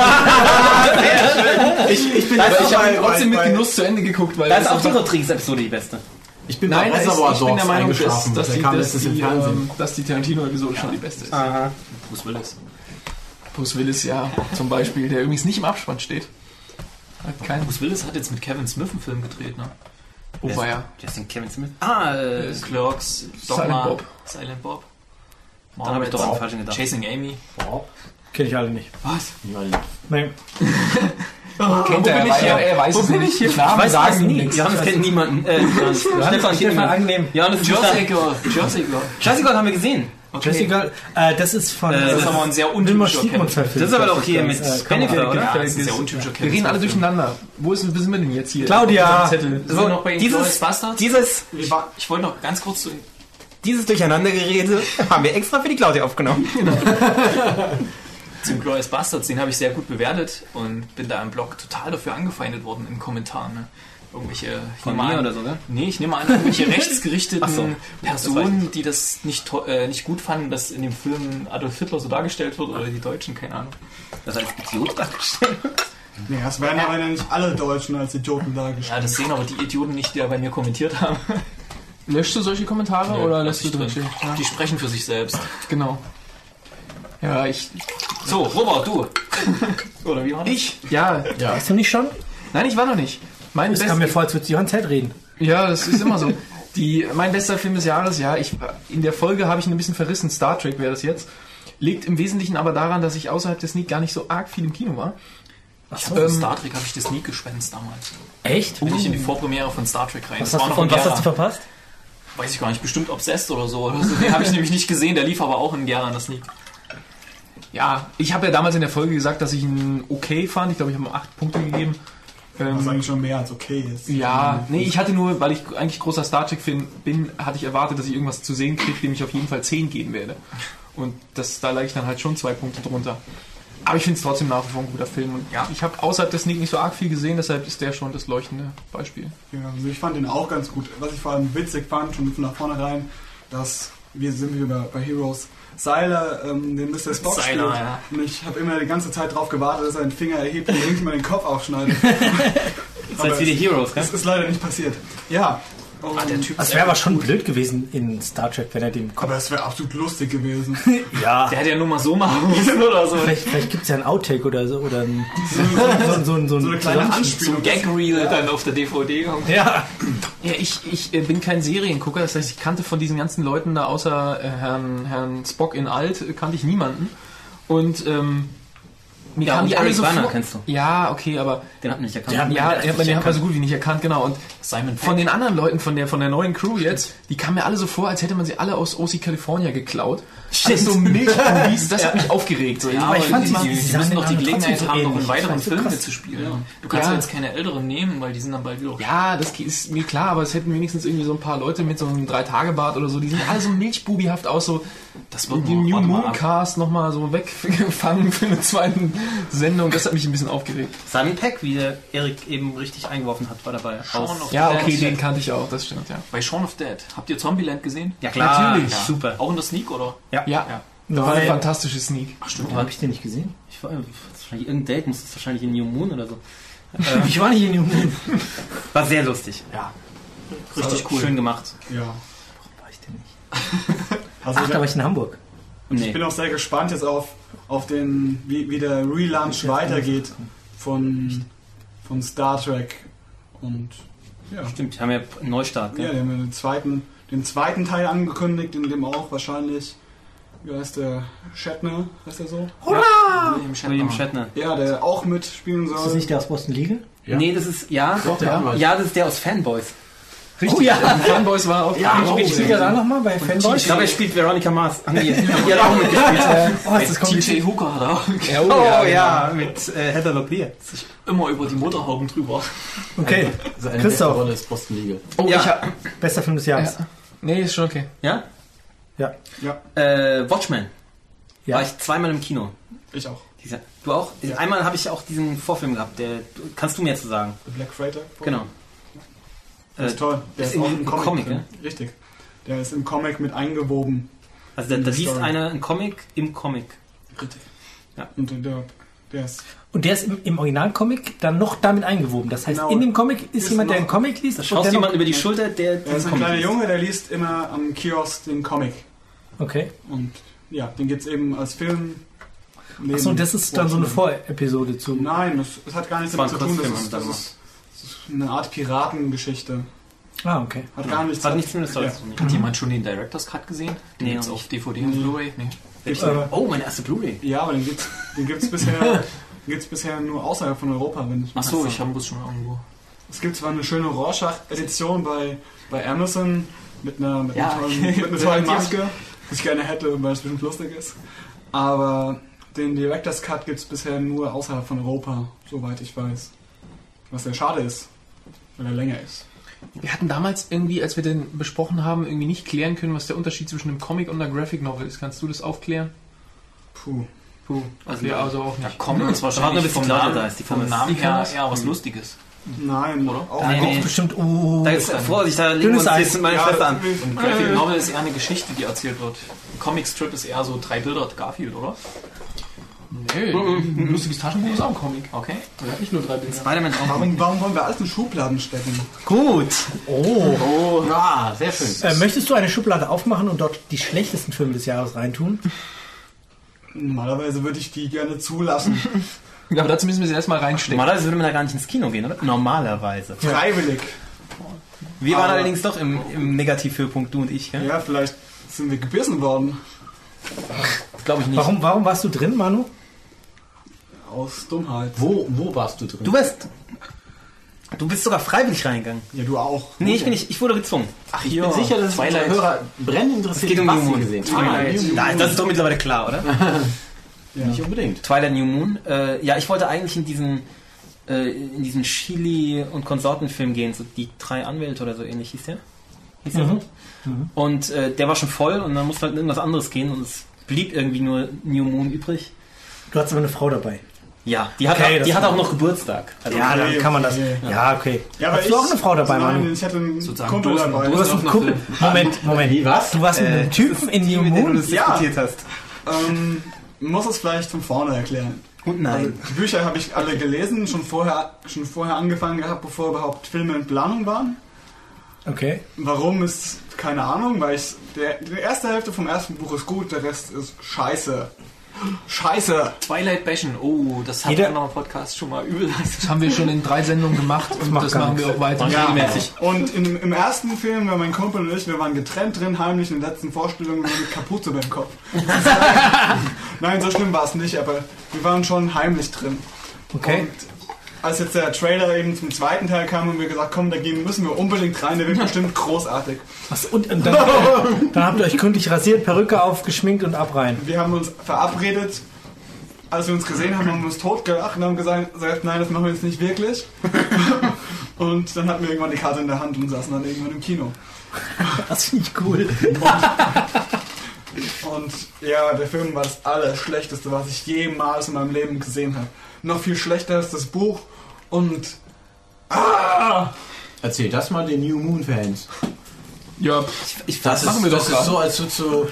Ich bin Aber ich habe trotzdem mit Genuss zu Ende geguckt, weil Da ist das auch die einfach- Rodriguez-Episode die beste. Ich bin Nein, bei ich Reservoir bin der Dogs Meinung, eingeschlafen. dass Der kam letztens im Fernsehen. dass die Tarantino-Episode schon die beste ist. Aha. Bruce Willis. Bruce Willis, ja, zum Beispiel, der übrigens nicht im Abspann steht. Hat keinen. Bruce Willis hat jetzt mit Kevin Smith einen Film gedreht, ne? Oh, war ja. Justin Kevin Smith. Clerks, Dogma, Silent Bob. Silent Bob. Dann habe ich doch am falschen gedacht. Chasing Amy. Kenn ich alle nicht. Was? Nee. Kennt er, er weiß es nicht. Namen Weiß sagen das ihm nie. nichts. Johannes kennt niemanden. Stefan angenehm. Johannes Jersey Girl. Jersey Girl. Jersey Girl haben wir gesehen. Jessica, das ist von... Das ist aber ein sehr Wilmer untypischer Stiegmann Kevin. Das ist aber doch hier mit Benefit, oder? Ja, das ist ein sehr untypischer Wir Kevin. reden alle durcheinander. Wo sind wir denn jetzt hier? Claudia. Auf unserem Zettel. Sind wir noch bei Inglourious Bastards? Ich wollte noch ganz kurz zu... Dieses Durcheinandergerede haben wir extra für die Claudia aufgenommen. Zum Inglourious Bastards, den habe ich sehr gut bewertet und bin da im Blog total dafür angefeindet worden in Kommentaren. Ne? Irgendwelche Von mir oder so, ne? Nee, ich nehme an, irgendwelche rechtsgerichteten Ach so. Personen, die das nicht gut fanden, dass in dem Film Adolf Hitler so dargestellt wird, oder die Deutschen, keine Ahnung. Das als Idiot dargestellt. Nee, das werden aber ja nicht alle Deutschen als Idioten dargestellt. Ja, das sehen aber die Idioten nicht, die ja bei mir kommentiert haben. Löschst du solche Kommentare oder lässt du drin stehen? Ja, Die sprechen für sich selbst. genau. Ja, So, Robert, du. Oder wie war das? Ja. Weißt du nicht schon? Nein, ich war noch nicht. Es kam mir vor, als würdest du Johann Zelt reden. Ja, das ist immer so. Mein bester Film des Jahres, in der Folge habe ich ihn ein bisschen verrissen, Star Trek wäre das jetzt. Liegt im Wesentlichen aber daran, dass ich außerhalb des Sneak gar nicht so arg viel im Kino war. Star Trek habe ich das Sneak geschwänzt damals. Echt? Bin ich in die Vorpremiere von Star Trek rein. Was hast du verpasst? Weiß ich gar nicht, bestimmt Obsessed oder so. Den habe ich nämlich nicht gesehen, der lief aber auch in Gera in das Sneak. Ja, ich habe ja damals in der Folge gesagt, dass ich ihn okay fand. Ich glaube, ich habe ihm 8 Punkte gegeben. Was eigentlich schon mehr als okay ist. Ja, nee, ich hatte nur, weil ich eigentlich großer Star Trek-Fan bin, hatte ich erwartet, dass ich irgendwas zu sehen kriege, dem ich auf jeden Fall 10 geben werde. Und da lag ich dann halt schon 2 Punkte drunter. Aber ich finde es trotzdem nach wie vor ein guter Film. Und ja, ich habe außerhalb des Sneak nicht so arg viel gesehen, deshalb ist der schon das leuchtende Beispiel. Ja, also ich fand den auch ganz gut. Was ich vor allem witzig fand, schon von nach vornherein, dass wir bei Heroes Sylar, den Mr. Spock spielt. Ja. Und ich habe immer die ganze Zeit darauf gewartet, dass er den Finger erhebt und irgendwann den Kopf aufschneidet. Das heißt wie die Heroes, gell? Das ist leider nicht passiert. Ja. Der Typ Das wäre aber schon blöd gewesen in Star Trek, wenn er den Kopf... Aber es wäre absolut lustig gewesen. Ja. Der hätte ja nur mal so machen müssen oder so. Vielleicht gibt es ja ein Outtake oder so. Oder so eine kleine Anspielung. So Gag-Reel dann auf der DVD kommt. Ja. Ja, ich bin kein Seriengucker, das heißt, ich kannte von diesen ganzen Leuten da außer Herrn Spock in Alt, kannte ich niemanden. Und mir kamen die alle so vor. Kennst du? Ja, okay, aber Den hat man nicht erkannt. den hat man so gut wie nicht erkannt, genau. Und Simon von den anderen Leuten, von der neuen Crew jetzt, die kamen mir alle so vor, als hätte man sie alle aus OC California geklaut. Alles so Milchbubis, das hat mich aufgeregt. So. Ja, aber ich fand, die sie müssen doch die sahen Gelegenheit trotzdem so haben, noch in ähnlich. weiteren Das war so Filmen krass. mitzuspielen. Ja. Du kannst ja jetzt keine Älteren nehmen, weil die sind dann bald wieder... Ja, das ist mir klar, aber es hätten wenigstens irgendwie so ein paar Leute mit so einem 3-Tage-Bart oder so, die sehen alle so milchbubihaft aus, so Das wird den New warte mal Moon ab. Cast nochmal so weggefangen für eine zweite Sendung. Das hat mich ein bisschen aufgeregt. Simon Pegg, wie der Erik eben richtig eingeworfen hat, war dabei. Shaun of Ja, the okay, Dead. den kannte ich auch, das stimmt, ja. Bei Shaun of Dead. Habt ihr Zombieland gesehen? Ja klar, Natürlich. ja. Super. Auch in der Sneak, oder? Ja, das war ein fantastisches Sneak. Ach stimmt. Habe ich den nicht gesehen? Ich war, wahrscheinlich irgendein Date, muss es wahrscheinlich in New Moon oder so. Ich war nicht in New Moon. War sehr lustig. Ja. Richtig cool. Schön gemacht. Ja. War ich denn nicht? Also Ach, da war ich in Hamburg. ich bin auch sehr gespannt jetzt auf den, wie der Relaunch weitergeht von Star Trek. Und ja. Stimmt, die haben ja einen Neustart. Ja, Gell? die haben ja den zweiten Teil angekündigt, in dem auch wahrscheinlich, wie heißt der, Shatner, heißt der so? William Shatner. Ja, der auch mitspielen Ist das soll. nicht der aus Boston Legal? Ja. Nee, das ist, ja, der ja, das ist der aus Fanboys. Richtig, Oh ja. Fanboys war auch. Ja, spielt er da nochmal bei Fanboys? Ich glaube, er spielt Veronica Mars. Ach nee, die hat auch mitgespielt. Oh, ist das kompliziert. TJ Hooker hat auch Oh ja, mit Heather Locklear. immer über die Motorhauben drüber. Okay, Also eine Christoph. beste Rolle ist Boston Legal. Oh, Ja. ich hab, bester Film des Jahres. ja. Nee, ist schon okay. Ja? Ja. Watchmen. Ja. War ich zweimal im Kino. Ich auch. Du auch? Einmal habe ich auch diesen Vorfilm gehabt. Kannst du mir jetzt so sagen? The Black Freighter. Genau. Der ist toll. Der ist ist auch im im Comic, Comic. ne? Richtig. Der ist im Comic mit eingewoben. Also da Die liest Story. einer einen Comic im Comic. Richtig. Und der ist... Und der ist im Originalcomic dann noch damit eingewoben. Das heißt, Genau. in dem Comic ist Ist jemand, der noch- einen Comic liest. Da und schaust der jemand noch- über die Schulter, der Er ist diesen ein Comic kleiner liest. Junge, der liest immer am Kiosk den Comic. Okay. Und ja, den gibt es eben als Film. Achso, das ist dann so eine Vorepisode zu. Nein, das hat gar nichts Das war damit ein zu tun. Kurzfilm, Das haben wir ist eine Art Piratengeschichte. Ah, okay. Hat gar nichts Hat nichts mit der Story Ja. zu tun. Hat jemand schon den Director's Cut gesehen? Den Nee, gibt's noch auf nicht. DVD und Blu-ray? Nee. Oh, meine erste Blu-ray. Ja, aber den gibt's bisher nur außerhalb von Europa. Wenn ich Ach so, ich habe es schon irgendwo. Es gibt zwar eine schöne Rorschach-Edition bei Amazon mit einer Ja, tollen Maske, die ich gerne hätte, weil es bestimmt lustig ist. Aber den Director's Cut gibt es bisher nur außerhalb von Europa, soweit ich weiß. Was sehr schade ist, weil er länger ist. Wir hatten damals irgendwie, als wir den besprochen haben, irgendwie nicht klären können, was der Unterschied zwischen einem Comic und einer Graphic Novel ist. Kannst du das aufklären? Puh. Okay, also auch Ja, nicht. Comic ist Da war wahrscheinlich noch ein vom bisschen Claudia Namen, da, ist die vom Firma. Namen Die kann her das. eher was Lustiges. Nein, Oder? auch Nee, nee. Bestimmt. Da ist, Vorsicht, da legen wir Dünnes uns Eis. jetzt meine Schwester an. Und Graphic Novel ist eher eine Geschichte, die erzählt wird. Ein Comic-Strip ist eher so 3 Bilder Garfield, oder? Nee, ein lustiges Taschenbuch ist auch ein Comic. Okay. Der hat nicht nur 3 Bilder. Spider-Man auch. Warum wollen wir alles in Schubladen stecken? Gut. Oh. Ah, sehr schön. Möchtest du eine Schublade aufmachen und dort die schlechtesten Filme des Jahres reintun? Normalerweise würde ich die gerne zulassen. Ja, aber dazu müssen wir sie erstmal reinstecken. Normalerweise würde man da gar nicht ins Kino gehen, oder? Normalerweise. Freiwillig. Wir waren Aber- allerdings doch im Negativhöhepunkt, du und ich, gell? Ja, vielleicht sind wir gebissen worden. Glaube ich nicht. Warum warst du drin, Manu? Aus Dummheit. Wo warst du drin? Du bist sogar freiwillig reingegangen. Ja, du auch. Nee, ich bin nicht. Ich wurde gezwungen. Ach, ich bin sicher, dass unsere Twilight. Hörer brennend interessiert Es geht um was New sie Moon. gesehen Twilight. haben. Nein, das ist doch mittlerweile klar, oder? Nicht unbedingt. Twilight New Moon. Ja, ich wollte eigentlich in diesen Chili- und Konsortenfilm gehen, so die 3 Anwälte oder so ähnlich hieß der. So? Und der war schon voll und dann musste halt irgendwas anderes gehen und es blieb irgendwie nur New Moon übrig. Du hattest aber eine Frau dabei. Ja, die hat, Okay, auch, die das- hat auch noch Geburtstag. Also Ja, dann kann man das. okay. Ja, okay. Ja, aber Hast du auch eine Frau dabei, Nein, Manu? ich hatte einen Sozusagen Kumpel Dosen. dabei. Du hast einen Kumpel. Moment. Wie, was? Du warst mit einem Typen in New mit dem du Moon? das diskutiert hast. Muss es vielleicht von vorne erklären. Und nein. Die Bücher habe ich alle gelesen, schon vorher angefangen gehabt, bevor überhaupt Filme in Planung waren. Okay. Warum ist keine Ahnung, weil die erste Hälfte vom ersten Buch ist gut, der Rest ist scheiße. Scheiße! Twilight Bastion, oh, das hat Jeder- ein anderer Podcast schon mal übel. Das haben wir schon in 3 Sendungen gemacht und macht das gar machen wir nichts. auch weiter. Ja, Regelmäßig. und im ersten Film war mein Kumpel und ich, wir waren getrennt drin, heimlich in den letzten Vorstellungen mit Kapuze beim Kopf. Nein, so schlimm war es nicht, aber wir waren schon heimlich drin. Okay. Und als jetzt der Trailer eben zum zweiten Teil kam, haben wir gesagt, komm, da müssen wir unbedingt rein, der wird bestimmt großartig. Und dann habt ihr euch gründlich rasiert, Perücke aufgeschminkt und ab rein. Wir haben uns verabredet, als wir uns gesehen haben, haben wir uns totgelacht und haben gesagt, nein, das machen wir jetzt nicht wirklich. Und dann hatten wir irgendwann die Karte in der Hand und saßen dann irgendwann im Kino. Das finde ich cool. Und ja, der Film war das Allerschlechteste, was ich jemals in meinem Leben gesehen habe. Noch viel schlechter ist das Buch und... Erzähl das mal den New Moon Fans. Ja, Das machen wir doch ist gerade. so, als würdest du...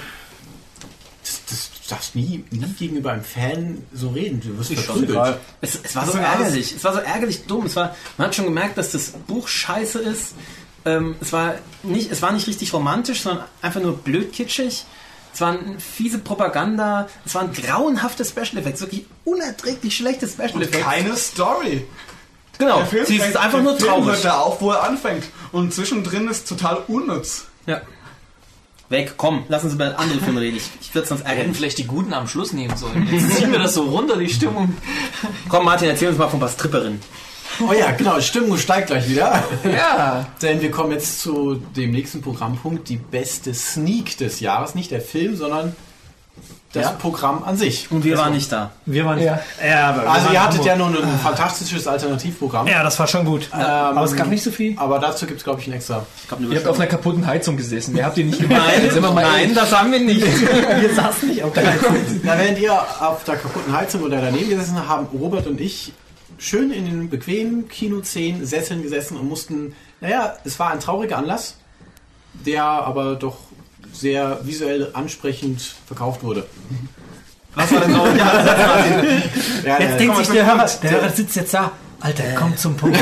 Du darfst nie gegenüber einem Fan so reden. Du wirst verprügelt. Es war so Das ist ärgerlich. Es war so ärgerlich dumm. Man hat schon gemerkt, dass das Buch scheiße ist. Es war nicht richtig romantisch, sondern einfach nur blöd kitschig. Es war eine fiese Propaganda. Es waren grauenhafte Special Effects. Wirklich unerträglich schlechte Special Und Effects. keine Story. Genau. Der Film Sie ist fängt- einfach nur der Film traurig. hört da auf, wo er anfängt. Und zwischendrin ist total unnütz. Ja. Weg, komm, lass uns über andere Filme reden. Ich würde sonst Wir hätten ärgern. vielleicht die Guten am Schluss nehmen sollen. Jetzt ziehen wir das so runter, die Stimmung. Komm, Martin, erzähl uns mal von ein paar Stripperinnen. Oh ja, genau. Stimmung steigt gleich wieder. Ja. Denn wir kommen jetzt zu dem nächsten Programmpunkt. Die beste Sneak des Jahres. Nicht der Film, sondern das Programm an sich. Und wir waren nicht da. Wir waren Ja. aber wir Also waren ihr in hattet Hamburg. ja nun ein fantastisches Alternativprogramm. Ja, das war schon gut. Aber es gab nicht so viel. Aber dazu gibt es, glaube ich, ein extra. Ihr habt auf einer kaputten Heizung gesessen. Mehr habt ihr nicht gemacht. Sind wir mal ehrlich. das haben wir nicht. Wir saßen nicht auf der Heizung. Na, während ihr auf der kaputten Heizung oder daneben gesessen habt, haben Robert und ich schön in den bequemen Kino 10 Sesseln gesessen und mussten, es war ein trauriger Anlass, der aber doch sehr visuell ansprechend verkauft wurde. Was war denn so? Ja, Jetzt denkt sich der Hörer sitzt jetzt da. Alter, komm zum Punkt.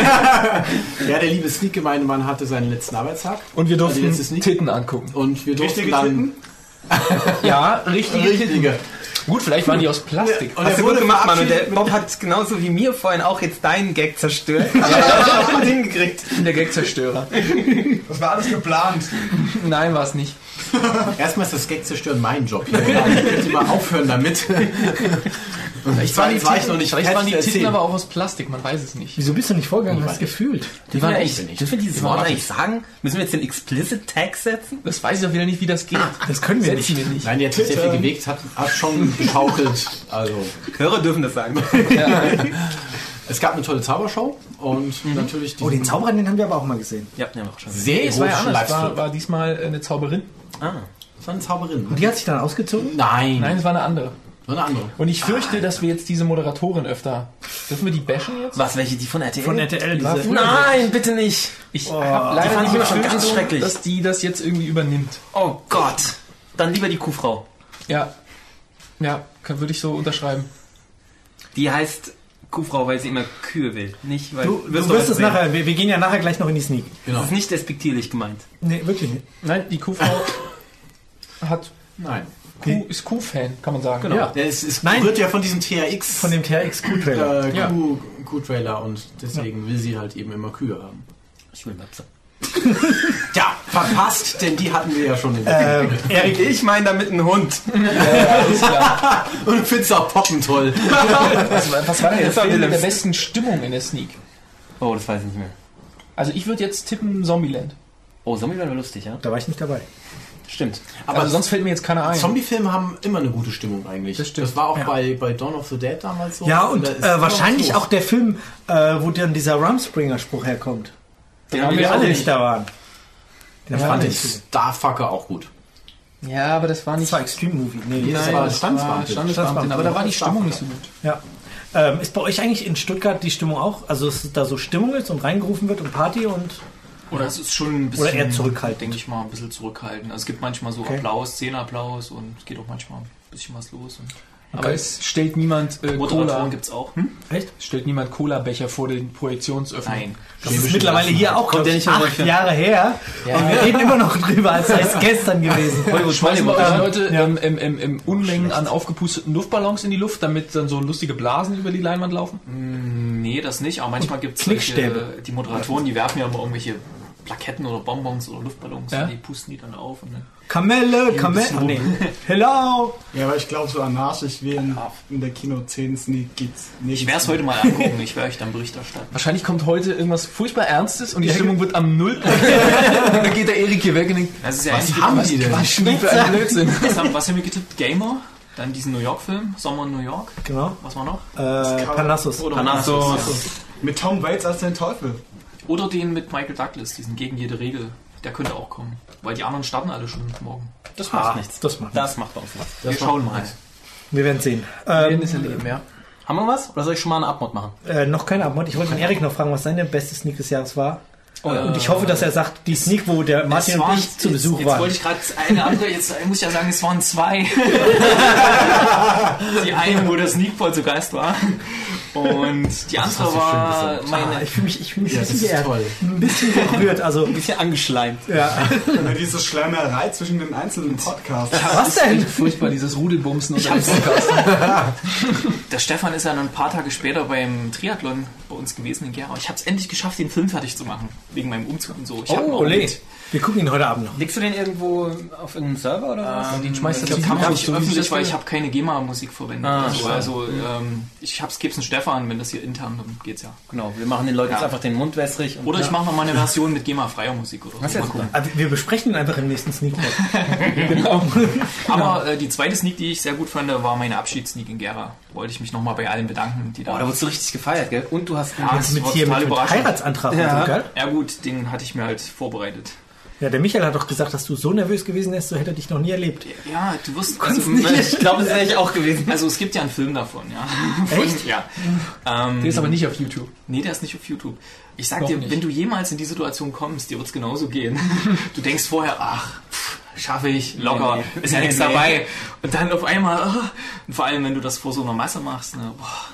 Der liebe Sneak-Gemeindemann hatte seinen letzten Arbeitstag. Und wir Also durften jetzt ist nicht- Titten angucken. Und wir durften Richtige dann... Titten? Ja, richtige. Gut, vielleicht waren die aus Plastik. Und Hast er du wurde gut gemacht, Mann. Und der verabschiedet Bob hat genauso wie mir vorhin auch jetzt deinen Gag zerstört. Ja, gut hingekriegt. Ich bin der Gagzerstörer. Das war alles geplant. Nein, war es nicht. Erstmal ist das Gag-Zerstören mein Job. Ich könnte mal aufhören damit. Vielleicht waren die fertig Titten erzählen. aber auch aus Plastik, man weiß es nicht. Wieso bist du nicht vorgegangen? Hast gefühlt. Dürfen wir, echt nicht. dürfen wir dieses Wort eigentlich sagen? Müssen wir jetzt den Explicit Tag setzen? Das weiß ich auch wieder nicht, wie das geht. Das können wir nicht. Setzen wir nicht. Nein, die hat sich sehr viel gewegt, hat schon geschaukelt. Also, Hörer dürfen das sagen. es gab eine tolle Zaubershow und natürlich Oh, den Zauberer, den haben wir aber auch mal gesehen. Ja, ja, auch schon. sehr Nee, es war ja erotischen anders. Livestream. War diesmal eine Zauberin. Ah. Das war eine Zauberin. Und die hat sich dann ausgezogen? Nein, Nein, es war eine andere. so eine andere. Und ich fürchte, dass wir jetzt diese Moderatorin öfter... Dürfen wir die bashen jetzt? Was, welche? Die von RTL? Von RTL, War diese. früher Nein, bitte nicht. Ich habe die leider fand ich die immer schon ganz Befürchtung, schrecklich. dass die das jetzt irgendwie übernimmt. Oh Gott. Dann lieber die Kuhfrau. Ja. Ja, würde ich so unterschreiben. Die heißt Kuhfrau, weil sie immer Kühe will. Nicht, weil Du doch wirst es sehen. nachher, wir gehen ja nachher gleich noch in die Sneak. Das ist nicht despektierlich gemeint. Nee, wirklich nicht. Nein, die Kuhfrau hat... Nein. Ist Q-Fan, kann man sagen. Genau. Ja. Es Nein. wird ja von diesem TRX Von dem TRX Q-Trailer. Q-Trailer und deswegen will sie halt eben immer Kühe haben. Ich will Möpse. Ja, verpasst, denn die hatten wir ja schon in der Erik, Ich meine damit einen Hund. Alles klar. Und find's auch poppen toll. Was war denn der Das war Film mit der Willems. besten Stimmung in der Sneak? Oh, das weiß ich nicht mehr. Also ich würde jetzt tippen Zombieland. Oh, Zombie wäre lustig, ja? da war ich nicht dabei. Stimmt. Aber Also sonst fällt mir jetzt keiner ein. Zombie-Filme haben immer eine gute Stimmung eigentlich. Das stimmt. Das war auch bei Dawn of the Dead damals so. Ja, und da ist immer wahrscheinlich was los. auch der Film, wo dann dieser Rumspringer-Spruch herkommt. Den Wo haben wir wir alle alle nicht da waren. Den fand fand ich ich. Starfucker auch gut. Ja, aber das war Das nicht... war Extreme Movie. Nee, Nee, das das war war das Standesbeamtin. Standesbeamtin, aber da war die Stimmung nicht so gut. Ja. Ist bei euch eigentlich in Stuttgart die Stimmung auch? Also, dass da so Stimmung ist und reingerufen wird und Party und. Oder es ist schon ein bisschen, Oder eher zurückhaltend. denke ich mal, ein bisschen zurückhaltend. Also es gibt manchmal so Okay. Applaus, Szenenapplaus und es geht auch manchmal ein bisschen was los. Und Aber es stellt niemand Moderatoren Cola... gibt es auch. Echt? Stellt niemand Cola-Becher vor den Projektionsöffnung. Nein. Das ist mittlerweile hier auch, Kommt glaube der ich, nicht von 8 euch? Jahre her. Ja. Und wir reden immer noch drüber, als sei es gestern gewesen. Schmeißen wir euch Leute Ja. im Unmengen an aufgepusteten Luftballons in die Luft, damit dann so lustige Blasen über die Leinwand laufen? Nee, das nicht. Aber manchmal gibt es Knickstäbe. die Moderatoren, die werfen ja immer irgendwelche Plaketten oder Bonbons oder Luftballons Ja. und die pusten die dann auf. Und dann Kamelle. Oh, nee. Hello. Ja, aber ich glaube, so anarchisch wie in der Kino 10 Sneak geht's nicht. ich werde es heute mal angucken. Ich werde euch dann Bericht erstatten. Wahrscheinlich kommt heute irgendwas furchtbar Ernstes und die Stimmung wird am Null. Und dann geht der Erik hier weg und denkt, Das ist ja Was eigentlich haben die denn? was für ein Blödsinn. was haben wir getippt? Gamer, dann diesen New York-Film, Sommer in New York. Genau. Was war noch? Parnassus. Oder Panassos. Mit Tom Waits als den Teufel. Oder den mit Michael Douglas, diesen Gegen jede Regel. Der könnte auch kommen. Weil die anderen starten alle schon morgen. Das macht nichts. Das macht Das macht bei uns nichts. Wir schauen mal. Wir werden sehen. Erleben, ja. Haben wir was? Oder soll ich schon mal eine Abmod machen? Noch keine Antwort. Ich wollte den Erik noch fragen, was seine beste Sneak des Jahres war. Und ich hoffe, dass er sagt, die Sneak, wo der Martin und ich zu Besuch Jetzt waren. wollte ich gerade eine andere, jetzt muss ich ja sagen, es waren zwei. Die eine, wo der Sneakpot zu Gast war. Und die andere war meine... Ich fühle mich ein Ja, das bisschen ist geehrt. toll. Ein bisschen gerührt. Also, Ein bisschen angeschleimt. ja. Ja, diese Schleimerei zwischen den einzelnen Podcasts. Was denn? Furchtbar, dieses Rudelbumsen unter dem Podcast. Der Stefan ist ja dann ein paar Tage später beim Triathlon bei uns gewesen in Gera. Ich habe es endlich geschafft, den Film fertig zu machen. Wegen meinem Umzug und so. Ich hab ihn auch Ole. mit. Wir gucken ihn heute Abend noch. Legst du den irgendwo auf irgendeinem Server oder was? Den schmeißt Ich er glaube, zu nicht so wie öffentlich, das weil will. ich habe keine GEMA-Musik verwendet. Ah, also ich gebe es an Stefan, wenn das hier intern, dann geht's ja. Genau, wir machen den Leuten jetzt einfach den Mund wässrig. Und Oder ich mache noch mal eine Version mit GEMA-freier Musik oder so. Das ist ja Mal super. gucken. Aber wir besprechen ihn einfach im nächsten Sneak. Aber die zweite Sneak, die ich sehr gut fand, war meine Abschiedssneak in Gera. Wollte ich mich nochmal bei allen bedanken, die da... Oh, da wurdest du richtig gefeiert, gell? Und du hast Ja, einen das mit war hier total mit überraschend. Heiratsantrag Ja. und so, gell? Ja gut, den hatte ich mir halt vorbereitet. Ja, der Michael hat doch gesagt, dass du so nervös gewesen wärst, so hätte er dich noch nie erlebt. Ja, du wirst... Ich glaube, das wäre ich auch gewesen. Also es gibt ja einen Film davon, ja. Echt? Ja. Der ist aber nicht auf YouTube. Nee, der ist nicht auf YouTube. Ich sag Noch dir, nicht. wenn du jemals in die Situation kommst, dir wird's genauso gehen. Du denkst vorher, schaffe ich, locker, Nee. ist ja nichts Nee. dabei. Und dann auf einmal, und vor allem, wenn du das vor so einer Masse machst, ne,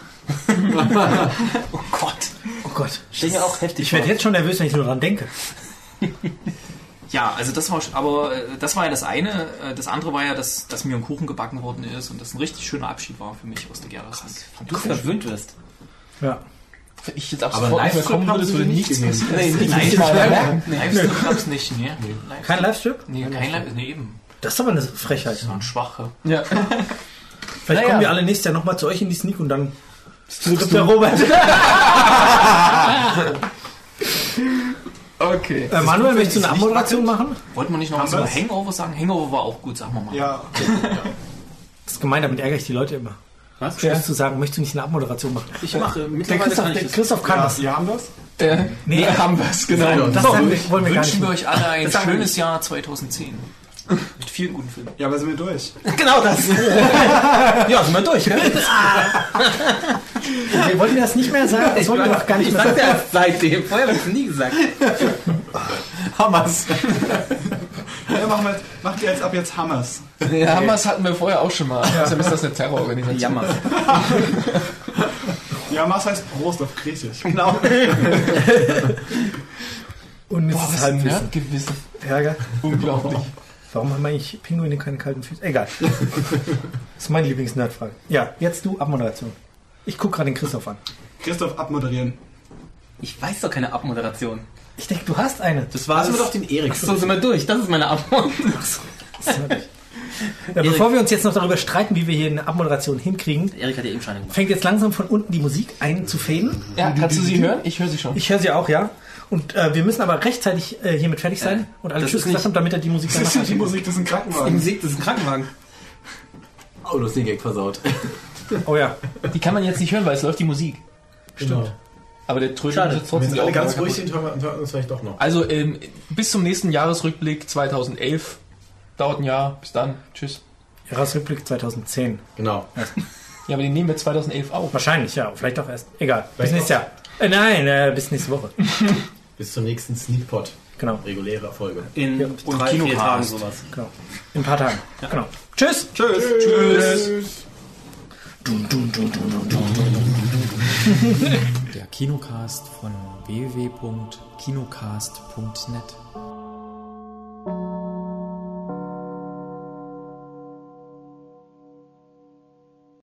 oh Gott. Oh Gott. Stell mir auch heftig Ich werde jetzt schon nervös, wenn ich nur dran denke. Ja, also das war, das war ja das eine. Das andere war ja, dass mir ein Kuchen gebacken worden ist und das ein richtig schöner Abschied war für mich aus der Gera. Du verwöhnt wirst. Ja. Wenn ich jetzt ab Aber sofort nicht mehr Livestream kommen haben würde, sie würde nicht nichts gesehen. passieren. Nee, Nicht mal merken. Livestream gab's nicht, ne? Kein Livestream? Nee, kein Live, nee, eben. Das ist aber eine Frechheit. So ein Schwache. Ja. Vielleicht kommen wir alle nächstes Jahr nochmal zu euch in die Sneak und dann stirbt der Robert. Okay. Manuel, möchtest du eine Abmoderation machen? Wollten wir nicht noch was über Hangover sagen? Hangover war auch gut, sagen wir mal. Ja, Das ist gemein, damit ärgere ich die Leute immer. Was? Schwer zu sagen, möchtest du nicht eine Abmoderation machen? Ich mache Der mittlerweile Christoph, kann ich der das. Christoph kann das. wir haben das. Nee, haben wir es, genau. das sagen wir, wollen wir gar nicht. Wünschen wir euch alle ein sagen wir schönes Jahr 2010. Mit vielen guten Filmen. Ja, aber sind wir durch. Genau das. Ja, sind wir durch, gell? Wir wollten das nicht mehr sagen, das wollten wir doch gar nicht Ich mehr sag's sagen. ja seitdem. Vorher habe ich es nie gesagt. Hammers. Ja, macht ihr jetzt ab jetzt Hammers. Ja, Hammers hatten wir vorher auch schon mal. Deshalb ist das eine Terrororganisation. Jammer. Ja, Hammers heißt Prost auf Griechisch. Genau. Und es Boah, ist was ein Halbwissen. Nerdgewissen. Ärger. Unglaublich. Warum haben eigentlich Pinguine keine kalten Füße? Egal. Das ist meine Lieblings-Nerdfrage. Ja, jetzt du, Abmoderation. Ich gucke gerade den Christoph an. Christoph, abmoderieren. Ich weiß doch keine Abmoderation. Ich denke, du hast eine. Das war Lassen wir doch den Erik. So sind wir durch. Das ist meine Abmoderation. Ja, bevor wir uns jetzt noch darüber streiten, wie wir hier eine Abmoderation hinkriegen, Erik hat ja eben Scheine gemacht. fängt jetzt langsam von unten die Musik einzufäden. Ja, kannst du sie hören? Ich höre sie schon. Ich höre sie auch, ja. Und wir müssen aber rechtzeitig hiermit fertig sein und alle das Tschüss ist gesagt nicht- haben, damit er die Musik Das dann ist macht. nicht die Musik, das ist ein Krankenwagen. Musik, das ist ein Krankenwagen. Oh, du hast den Gag versaut. Oh ja. Die kann man jetzt nicht hören, weil es läuft die Musik. Stimmt. Aber der Trödel Schade. ist jetzt trotzdem Wenn die alle ganz Aufnahme ruhig kaputt. sind, hören wir uns vielleicht doch noch. Also bis zum nächsten Jahresrückblick 2011. Dauert ein Jahr. Bis dann. Tschüss. Jahresrückblick 2010. Genau. Ja, aber den nehmen wir 2011 auf. Wahrscheinlich, ja. Vielleicht auch erst. Egal. Bis Vielleicht nächstes Jahr. Nein, bis nächste Woche. Bis zur nächsten Sneakpot. Genau. Reguläre Folge. In Ja. 3-4 Tagen sowas. Genau. In ein paar Tagen. Genau. Tschüss. Tschüss. Der Kinocast von www.kinocast.net